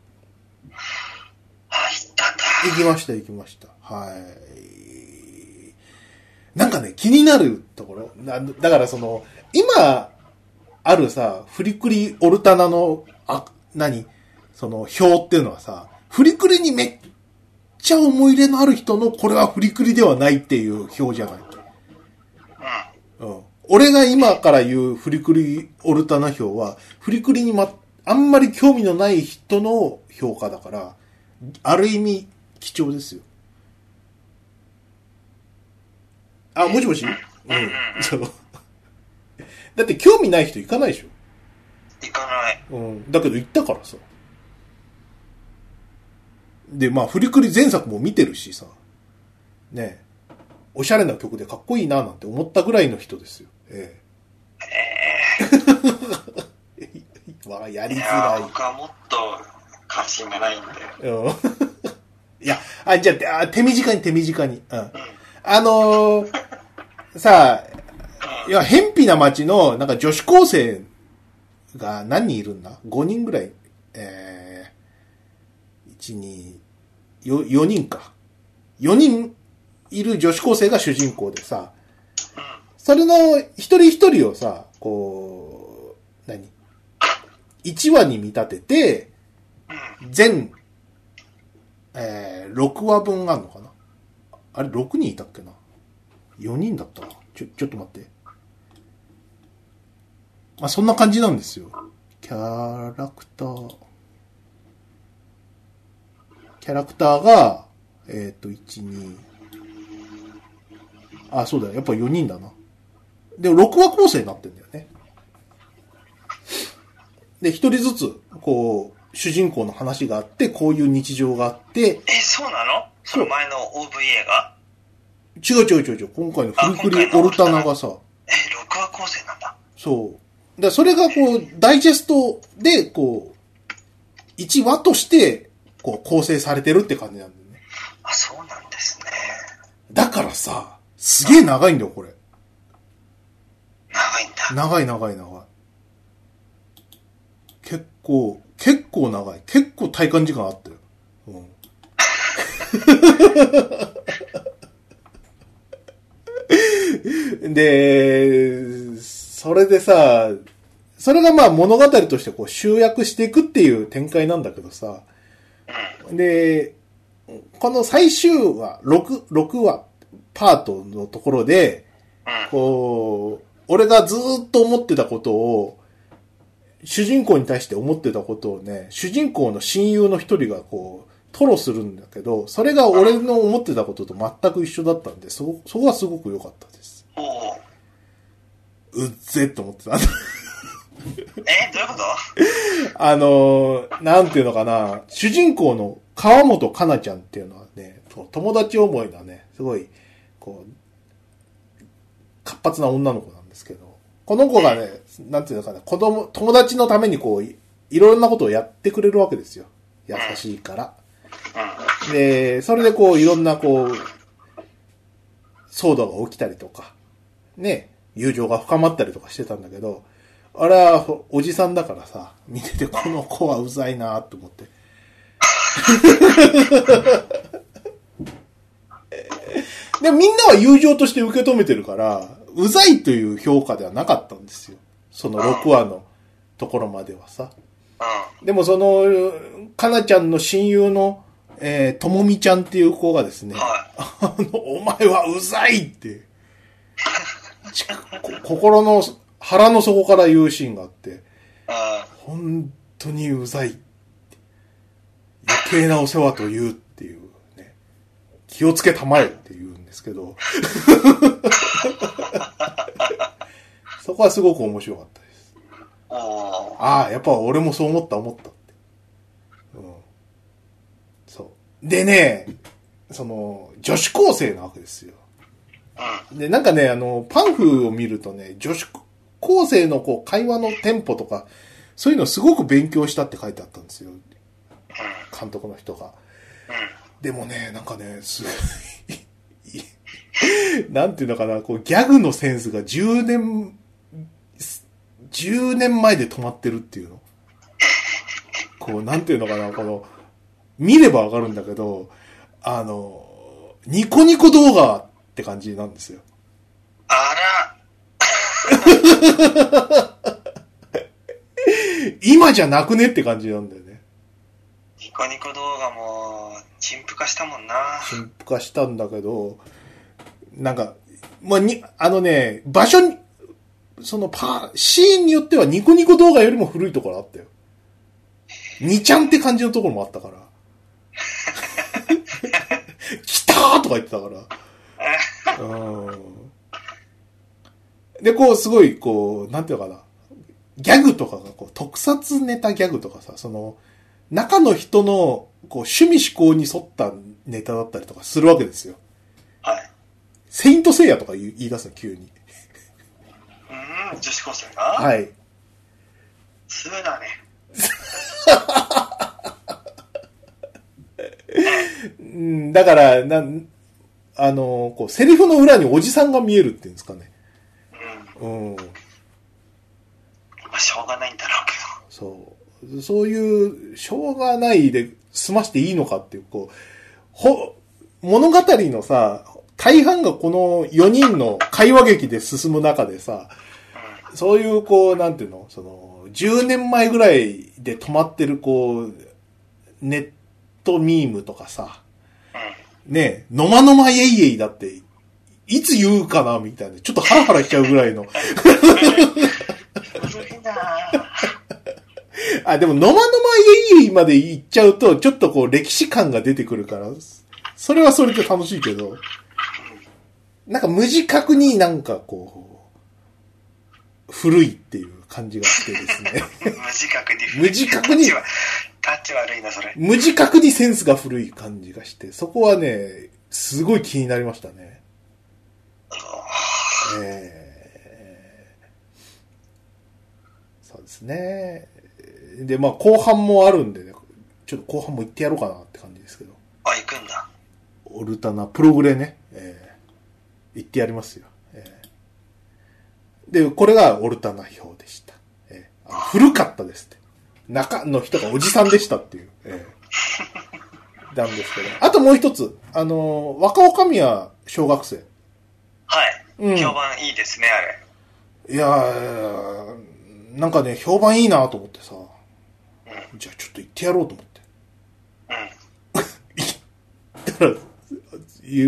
あ行ったんだ行きました行きましたはいなんかね気になるところだからその今あるさ、フリクリオルタナの、あ、何その表っていうのはさ、フリクリにめっちゃ思い入れのある人のこれはフリクリではないっていう表じゃない。うん。俺が今から言うフリクリオルタナ表は、フリクリにま、あんまり興味のない人の評価だから、ある意味貴重ですよ。あ、もしもし？うん。そう。だって興味ない人行かないでしょ？ 行かない。 うん。だけど行ったからさ。で、まあ、フリクリ前作も見てるしさ。ねえ。おしゃれな曲でかっこいいななんて思ったぐらいの人ですよ。ええ。えー、 わ、やりづいらい。 や僕はもっと関心がないんで。 うん。いや、あ、じゃあ、手短に手短に。うん。うん、あのー、さあ、いや、偏僻な町の、なんか女子高生が何人いるんだ ?ご 人ぐらい。えー、いち、に、よ、よにんか。よにんいる女子高生が主人公でさ、それの一人一人をさ、こう、何 ?いち 話に見立てて、全、えー、ろくわぶんあるのかなあれ、ろくにんいたっけな ?よ 人だったちょ、ちょっと待って。まあ、そんな感じなんですよ。キャラクター。キャラクターが、えっと、いち、に、あ、そうだよ。やっぱよにんだな。で、ろくわ構成になってんだよね。で、一人ずつ、こう、主人公の話があって、こういう日常があって。 え、そうなの？その前の オーブイエー が？ 違う違う違う違う。今回のフリクリオルタナがさ。 え、ろくわ構成なんだ。 そう。で、それがこう、ダイジェストで、こう、いちわとして、こう、構成されてるって感じなんだよね。 あ、そうなんですね。 だからさ、すげえ長いんだよ、これ。 長いんだ。 長い長い長い。結構、結構長い。結構体感時間あったよ。うん、で、それでさ、それがまあ物語としてこう集約していくっていう展開なんだけどさ、で、この最終話、ろく、ろくわパートのところで、こう、俺がずーっと思ってたことを、主人公に対して思ってたことをね、主人公の親友の一人がこう、吐露するんだけど、それが俺の思ってたことと全く一緒だったんで、そ、そこはすごく良かったです。うっぜって思ってた。 え、どういうことあの、なんていうのかな、主人公の川本かなちゃんっていうのはね、友達思いなね、すごい、こう、活発な女の子なんですけど、この子がね、なんていうのかな、子供、友達のためにこう、い、いろんなことをやってくれるわけですよ。優しいから。で、それでこう、いろんなこう、騒動が起きたりとか、ね、友情が深まったりとかしてたんだけど、あれはおじさんだからさ、見ててこの子はうざいなと思って。でみんなは友情として受け止めてるから、うざいという評価ではなかったんですよ。そのろくわのところまではさ。でもその、かなちゃんの親友の、えー、ともみちゃんっていう子がですね、あの、お前はうざいって、心の、腹の底から言うシーンがあって、本当にうざい。余計なお世話と言うっていうね、気をつけたまえって言うんですけど、そこはすごく面白かったです。ああ、やっぱ俺もそう思った思ったって。うん。そう。でね、その、女子高生なわけですよ。で、なんかね、あの、パンフを見るとね、女子高生のこう、会話のテンポとか、そういうのをすごく勉強したって書いてあったんですよ。監督の人が。でもね、なんかね、すごい、なんていうのかな、こう、ギャグのセンスがじゅうねん、じゅうねんまえで止まってるっていうの。こう、なんていうのかな、この、見ればわかるんだけど、あの、ニコニコ動画って感じなんですよ。 あら今じゃなくねって感じなんだよね。 ニコニコ動画も陳腐化したもんな。 陳腐化したんだけど、なんか、まあ、に、あのね、場所に、そのパー、シーンによってはニコニコ動画よりも古いところあったよ。にちゃんって感じのところもあったから。来たーとか言ってたから。うん。で、こう、すごい、こう、なんていうのかな。ギャグとかが、こう、特撮ネタギャグとかさ、その、中の人の、こう、趣味思考に沿ったネタだったりとかするわけですよ。 はい。 セイントセイヤとか言い出すの、急に。 うん、女子高生がはい。 そうだね。 だから、な、あの、こう、セリフの裏におじさんが見えるっていうんですかね。うん。うん。まあ、しょうがないんだろうけど。そう。そういう、しょうがないで済ましていいのかっていう、こう、ほ、物語のさ、大半がこのよにんの会話劇で進む中でさ、うん、そういう、こう、なんていうの、その、じゅうねんまえぐらいで止まってる、こう、ネットミームとかさ、ねえ、のまのまイエイエイだって、いつ言うかなみたいな、ちょっとハラハラしちゃうぐらいの。あ、でも、のまのまイエイエイまで言っちゃうと、ちょっとこう、歴史感が出てくるから、それはそれで楽しいけど、なんか無自覚になんかこう、古いっていう感じがしてですね。 無自覚に古い。 無自覚に。 タッチ悪いな、それ。 無自覚にセンスが古い感じがして、そこはね、すごい気になりましたね。えー、そうですね。で、まあ後半もあるんでね、ちょっと後半も行ってやろうかなって感じですけど。 あ、行くんだ。 オルタナ、プログレね、えー、行ってやりますよ。えー、で、これがオルタナ表でした。えー、あ古かったですって。中の人がおじさんでしたっていう、えー、なんですけど。あともう一つ、あのー、若女将は小学生。 はい。うん、評判いいですね、あれ。いやー、なんかね、評判いいなと思ってさ、うん、じゃあちょっと行ってやろうと思って。うん。だから、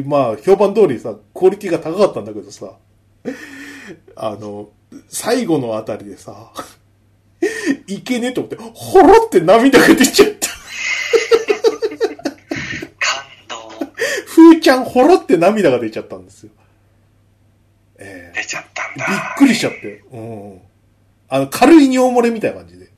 まあ、評判通りさ、クオリティが高かったんだけどさ、あの、最後のあたりでさ、いけねえと思って、ほろって涙が出ちゃった。 感動。 ふーちゃんほろって涙が出ちゃったんですよ。 えー、出ちゃったんだ。 びっくりしちゃって。うん。あの、軽い尿漏れみたいな感じで。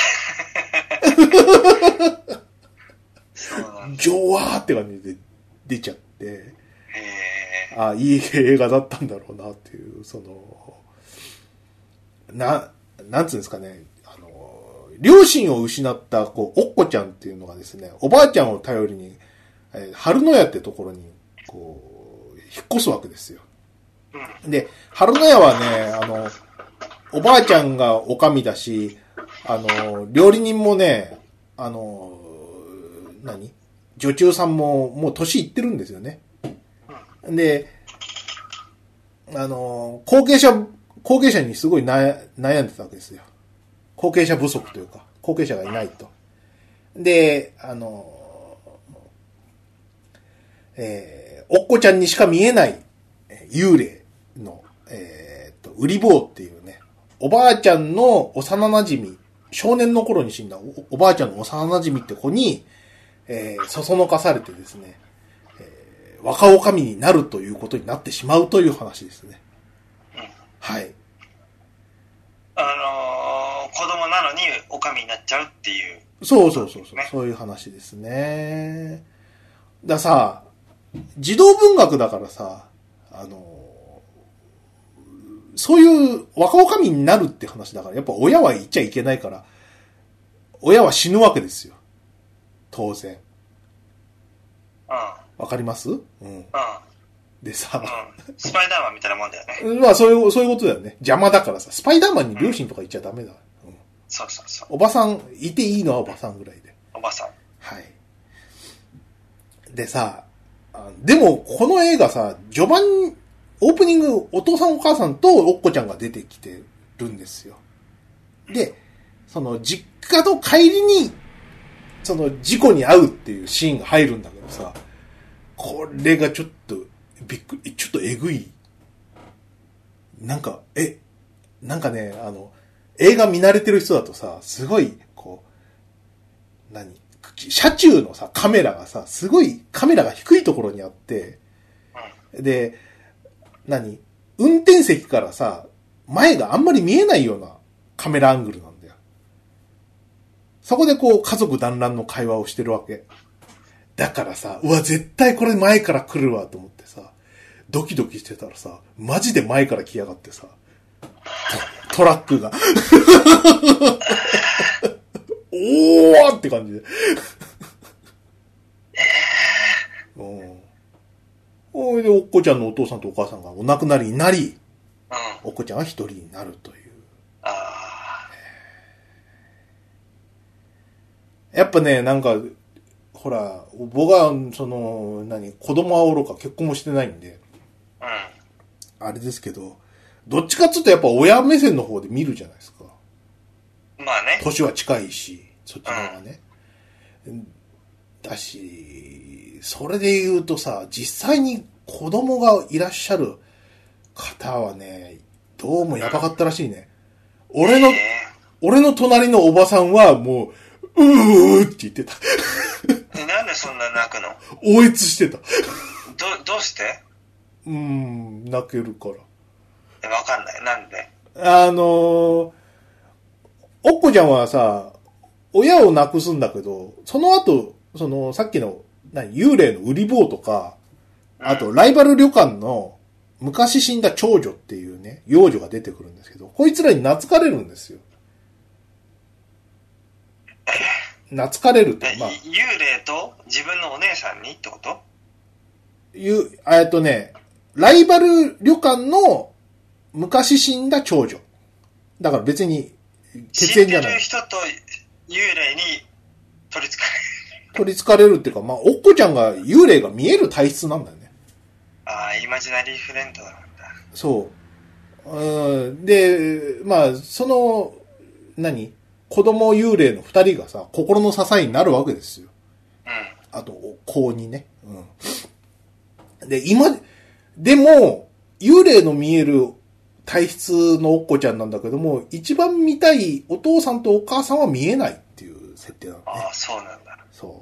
そうなんだ。 ジョワーって感じで出ちゃって。へー。あ、いい映画だったんだろうなっていう、その、な、なんつうんですかね。両親を失った、こう、おっこちゃんっていうのがですね、おばあちゃんを頼りに、えー、春野屋ってところに、こう、引っ越すわけですよ。で、春野屋はね、あの、おばあちゃんがおかみだし、あの、料理人もね、あの、何？女中さんももう年いってるんですよね。で、あの、後継者、後継者にすごい悩んでたわけですよ。後継者不足というか、後継者がいないと。で、あの、えー、おっこちゃんにしか見えない幽霊の、えー、と、ウリボーっていうね、おばあちゃんの幼馴染、少年の頃に死んだ お, おばあちゃんの幼馴染って子に、えー、そそのかされてですね、えー、若女将になるということになってしまうという話ですね。はい。 あのー、子供なのにおかみになっちゃうっていう、ね。 そうそうそうそう、そういう話ですね。ださ、児童文学だからさ、あのー、そういう若女将になるって話だから、やっぱ親は言っちゃいけないから、親は死ぬわけですよ。当然。 うん。 わかります？うん。うん。でさ、 うん、スパイダーマンみたいなもんだよね。 まあそういう、そういうことだよね。邪魔だからさ、スパイダーマンに両親とか言っちゃダメだ。うん。 そうそうそう。 おばさん、いていいのはおばさんぐらいで。 おばさん。 はい。でさ、でもこの映画さ、序盤、オープニング、お父さんお母さんとおっこちゃんが出てきてるんですよ。で、その実家の帰りに、その事故に遭うっていうシーンが入るんだけどさ、これがちょっと、びっくり、ちょっとえぐい。なんか、え、なんかね、あの、映画見慣れてる人だとさ、すごい、こう、何？車中のさ、カメラがさ、すごいカメラが低いところにあって、で、何？運転席からさ、前があんまり見えないようなカメラアングルなんだよ。そこでこう、家族団らんの会話をしてるわけ。だからさ、うわ、絶対これ前から来るわと思ってさ、ドキドキしてたらさ、マジで前から来やがってさ、ト, トラックが。 おーって感じで。 ええー。うん。おいで、おっこちゃんのお父さんとお母さんがお亡くなりになり、うん、おっこちゃんは一人になるという。ああ。やっぱね、なんか、ほら、僕は、その、何、子供はおろか結婚もしてないんで、うん。あれですけど、どっちかっつうとやっぱ親目線の方で見るじゃないですか。 まあね。 年は近いし、そっちの方がね。うん、だし、それで言うとさ、実際に子供がいらっしゃる方はね、どうもやばかったらしいね。俺の、えー、俺の隣のおばさんはもう、うーって言ってた。 なんでそんな泣くの？ 応援してた。 ど、どうして？ うーん、泣けるから。 え、わかんない。なんで？ あのー、おっこちゃんはさ、親を亡くすんだけど、その後、その、さっきの、何、幽霊の売り坊とか、あと、ライバル旅館の、昔死んだ長女っていうね、幼女が出てくるんですけど、こいつらに懐かれるんですよ。懐かれるって、 まあ。幽霊と自分のお姉さんにってこと？ ゆ、えっとね、ライバル旅館の昔死んだ長女。だから別に、 血縁じゃない。死んでる人と幽霊に取り憑かれる。取り憑かれるっていうか、まあ、おっこちゃんが幽霊が見える体質なんだよね。 ああ、イマジナリーフレンドなんだ。 そう。うん、で、まあ、その、何？子供幽霊の二人がさ、心の支えになるわけですよ。うん。あと、子にね。うん。で、今、でも、幽霊の見える体質のおっこちゃんなんだけども、一番見たいお父さんとお母さんは見えないっていう設定なのね。 ああ、そうなんだ。 そう。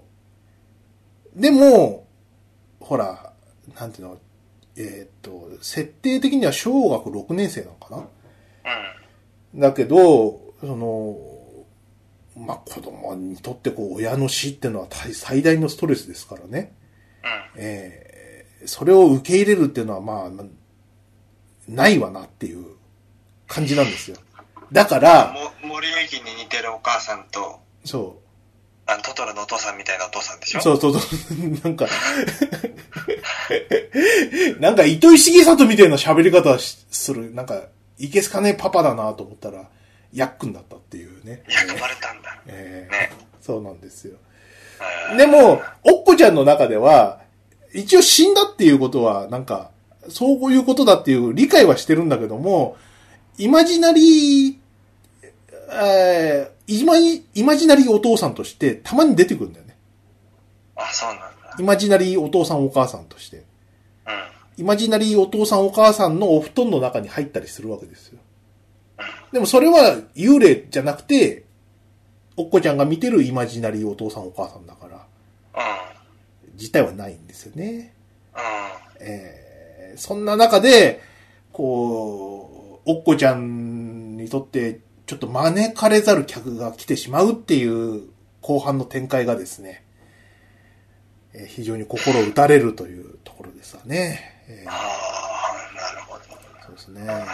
でも、ほら、なんていうの、えー、っと、設定的には小学ろくねん生なのかな？うん。だけど、その、まあ、子供にとってこう、親の死っていうのは最大のストレスですからね。うん。えー、それを受け入れるっていうのはまあ、ないわなっていう感じなんですよ。だから、 も森ゆきに似てるお母さんと、 そう。 あの、トトロのお父さんみたいなお父さんでしょ？ そうそうそう。なんか、なんか糸井重里みたいな喋り方する、なんか、いけすかねえパパだなと思ったら、ヤックンだったっていうね。 役ばれたんだ。 えー、ね。そうなんですよ。でも、おっこちゃんの中では、一応死んだっていうことは、なんか、そういうことだっていう理解はしてるんだけども、イマジナリー、えー、イマジ、イマジナリーお父さんとしてたまに出てくるんだよね。 あ、そうなんだ。 イマジナリーお父さんお母さんとして。うん。イマジナリーお父さんお母さんのお布団の中に入ったりするわけですよ。うん。でもそれは幽霊じゃなくて、おっこちゃんが見てるイマジナリーお父さんお母さんだから。うん。自体はないんですよね。うん。えー、そんな中で、こう、おっこちゃんにとってちょっと招かれざる客が来てしまうっていう後半の展開がですね、えー、非常に心を打たれるというところですわね。えー、 ああ、なるほど。 そうですね。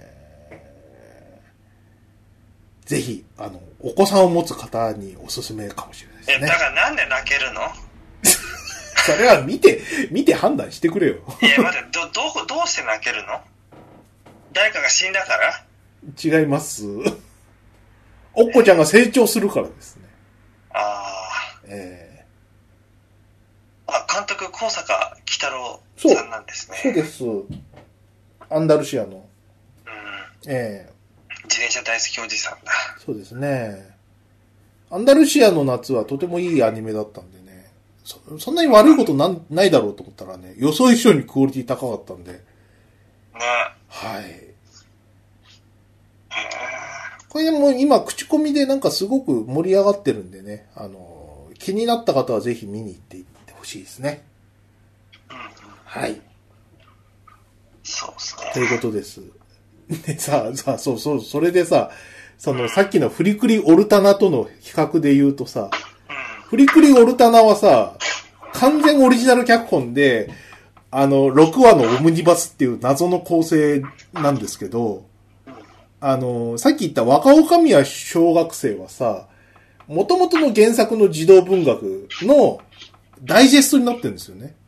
ぜひ、あの、お子さんを持つ方におすすめかもしれないですね。 え、だからなんで泣けるの？ それは見て、見て判断してくれよ。 いや、待って、ど、どう、どうして泣けるの？誰かが死んだから？ 違います。おっこちゃんが成長するからですね。 ああ。ええー。あ、監督、高坂喜太郎さんなんですね。 そうです。アンダルシアの。うん。ええー。 自転車大好きおじさんだ。 そうですね。アンダルシアの夏はとてもいいアニメだったんでね。そ, そんなに悪いことな んないだろうと思ったらね、予想以上にクオリティ高かったんで。ね。はい。これでも今口コミでなんかすごく盛り上がってるんでね、あの、気になった方はぜひ見に行っていってほしいですね。うん、はい。 そうですね。 ということです。でさ、さ、そうそう、それでさ、その、さっきのフリクリオルタナとの比較で言うとさ、フリクリオルタナはさ、完全オリジナル脚本で、あの、ろくわのオムニバスっていう謎の構成なんですけど、あの、さっき言った若女将小学生はさ、 元々の原作の児童文学のダイジェストになってるんですよね。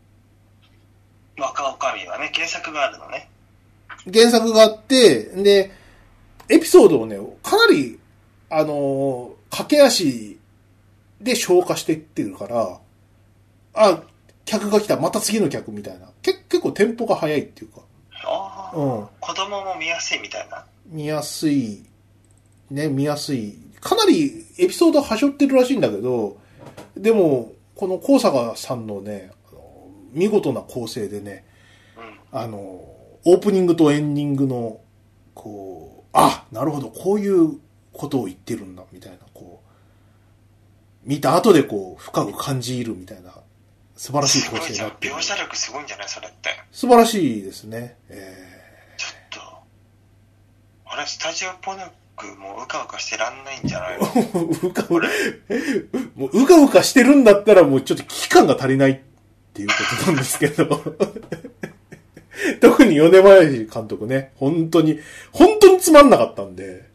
若おかみはね、原作があるのね。 原作があって、で、エピソードをね、かなり、あの、駆け足で消化していってるから、あ、客が来た、また次の客みたいな。け結構テンポが早いっていうか。 ああ、うん。子供も見やすいみたいな。 見やすい。ね、見やすい。かなりエピソードはしょってるらしいんだけど、でも、この高坂さんのね、見事な構成でね、うん、あの、オープニングとエンディングの、こう、あ、なるほど、こういうことを言ってるんだ、みたいな、こう、見た後でこう、深く感じるみたいな、素晴らしい構成になってる。 描写力すごいんじゃないそれって。 素晴らしいですね。えー、ちょっと、あれ、スタジオポヌックもううかうかしてらんないんじゃないのうかうか、もううかうかしてるんだったらもうちょっと危機感が足りないっていうことなんですけど。特に米林監督ね、本当に、本当につまんなかったんで。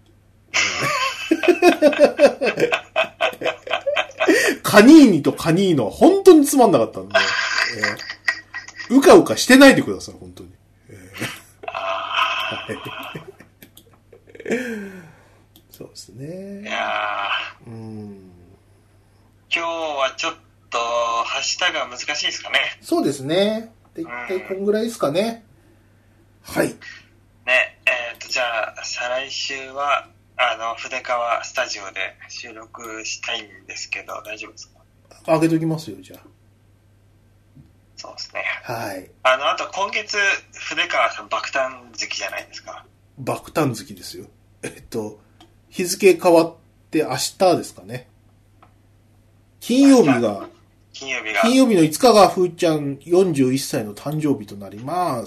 カニーニとカニーノは本当につまんなかったんで、えー、うかうかしてないでください、本当に。えーはい、そうですね。 いやー、うん、今日はちょっとハッシュタグは難しいですかね。 そうですね。一体こんぐらいですかね。はい。ね、 えっと、じゃあ、再来週は、あの、筆川スタジオで収録したいんですけど、大丈夫ですか？ あげときますよ、じゃあ。 そうですね。 はい。 あの、あと今月、筆川さん爆誕好きじゃないですか。 爆誕好きですよ。えっと、日付変わって明日ですかね。金曜日が、 金曜日が。 金曜日のいつかがふーちゃんよんじゅういっさいの誕生日となります。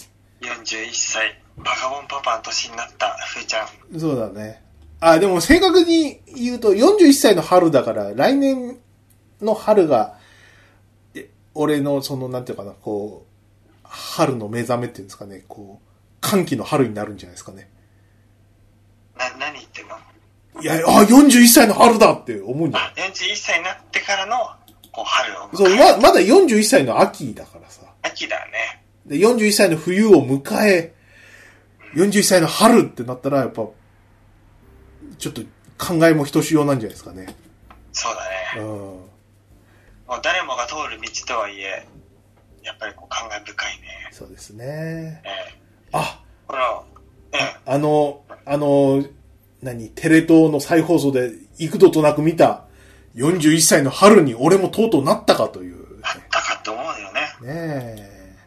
よんじゅういっさい、バカボンパパの年になったふーちゃん。 そうだね。あ、でも正確に言うとよんじゅういっさいの春だから、来年の春が、俺のその、なんていうかな、こう、春の目覚めっていうんですかね、こう、歓喜の春になるんじゃないですかね。 な、何言ってんの？ いや、あ、よんじゅういっさいの春だって思うんじゃない？ あ、よんじゅういっさいになってからの、こう、春を迎える。 そう、ま、まだよんじゅういっさいの秋だからさ。 秋だね。 で、よんじゅういっさいの冬を迎え、よんじゅういっさいの春ってなったら、やっぱ、ちょっと考えもひとしおなんじゃないですかね。 そうだね。うん。もう誰もが通る道とはいえ、やっぱりこう感慨深いね。 そうですね。 ええ、 あ、 この、 ええ、あの、あの、何、テレ東の再放送で幾度となく見たよんじゅういっさいの春に俺もとうとうなったかという、ね。 なったかって思うよね。 ねえ。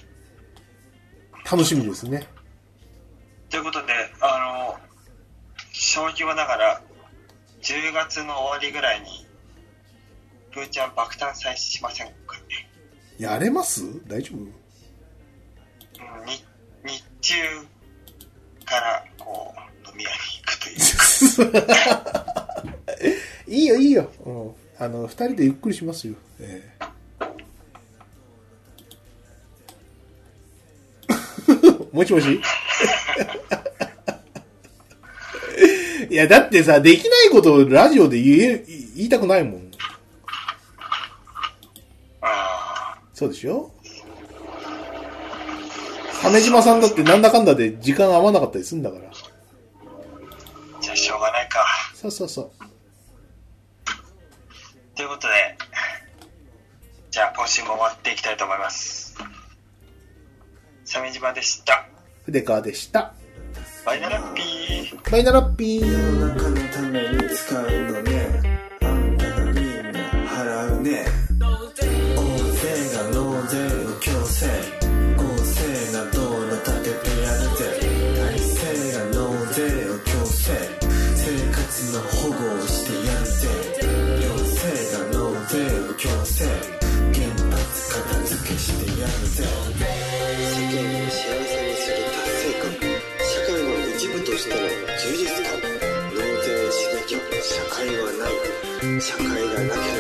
楽しみですね。 ということで、あの、正直はながら、じゅうがつの終わりぐらいに、ふーちゃん爆誕祭しませんかね。 やれます？大丈夫？うん、 に日中からこう飲み屋に行くという。 いいよいいよ。うん、あの二人でゆっくりしますよ。えー、もしもし。いやだってさ、できないことをラジオで言え言いたくないもん。そうでしょ？鮫島さんだってなんだかんだで時間合わなかったりするんだから。 じゃあしょうがないか。 そうそうそう。 ということで、じゃあ今週も終わっていきたいと思います。鮫島でした。 筆川でした。 バイナラッピー。 バイナラッピー。 世の中のために使うのね。あんたがみんな払うね。納税を強制、公正な道路立ててやるぜ。体制が納税を強制、生活の保護をしてやるぜ。行政が納税を強制、原発片付けしてやるぜ。世間を幸せにする達成感、社会の一部としての充実感。納税しなきゃ社会はない、社会がなきゃ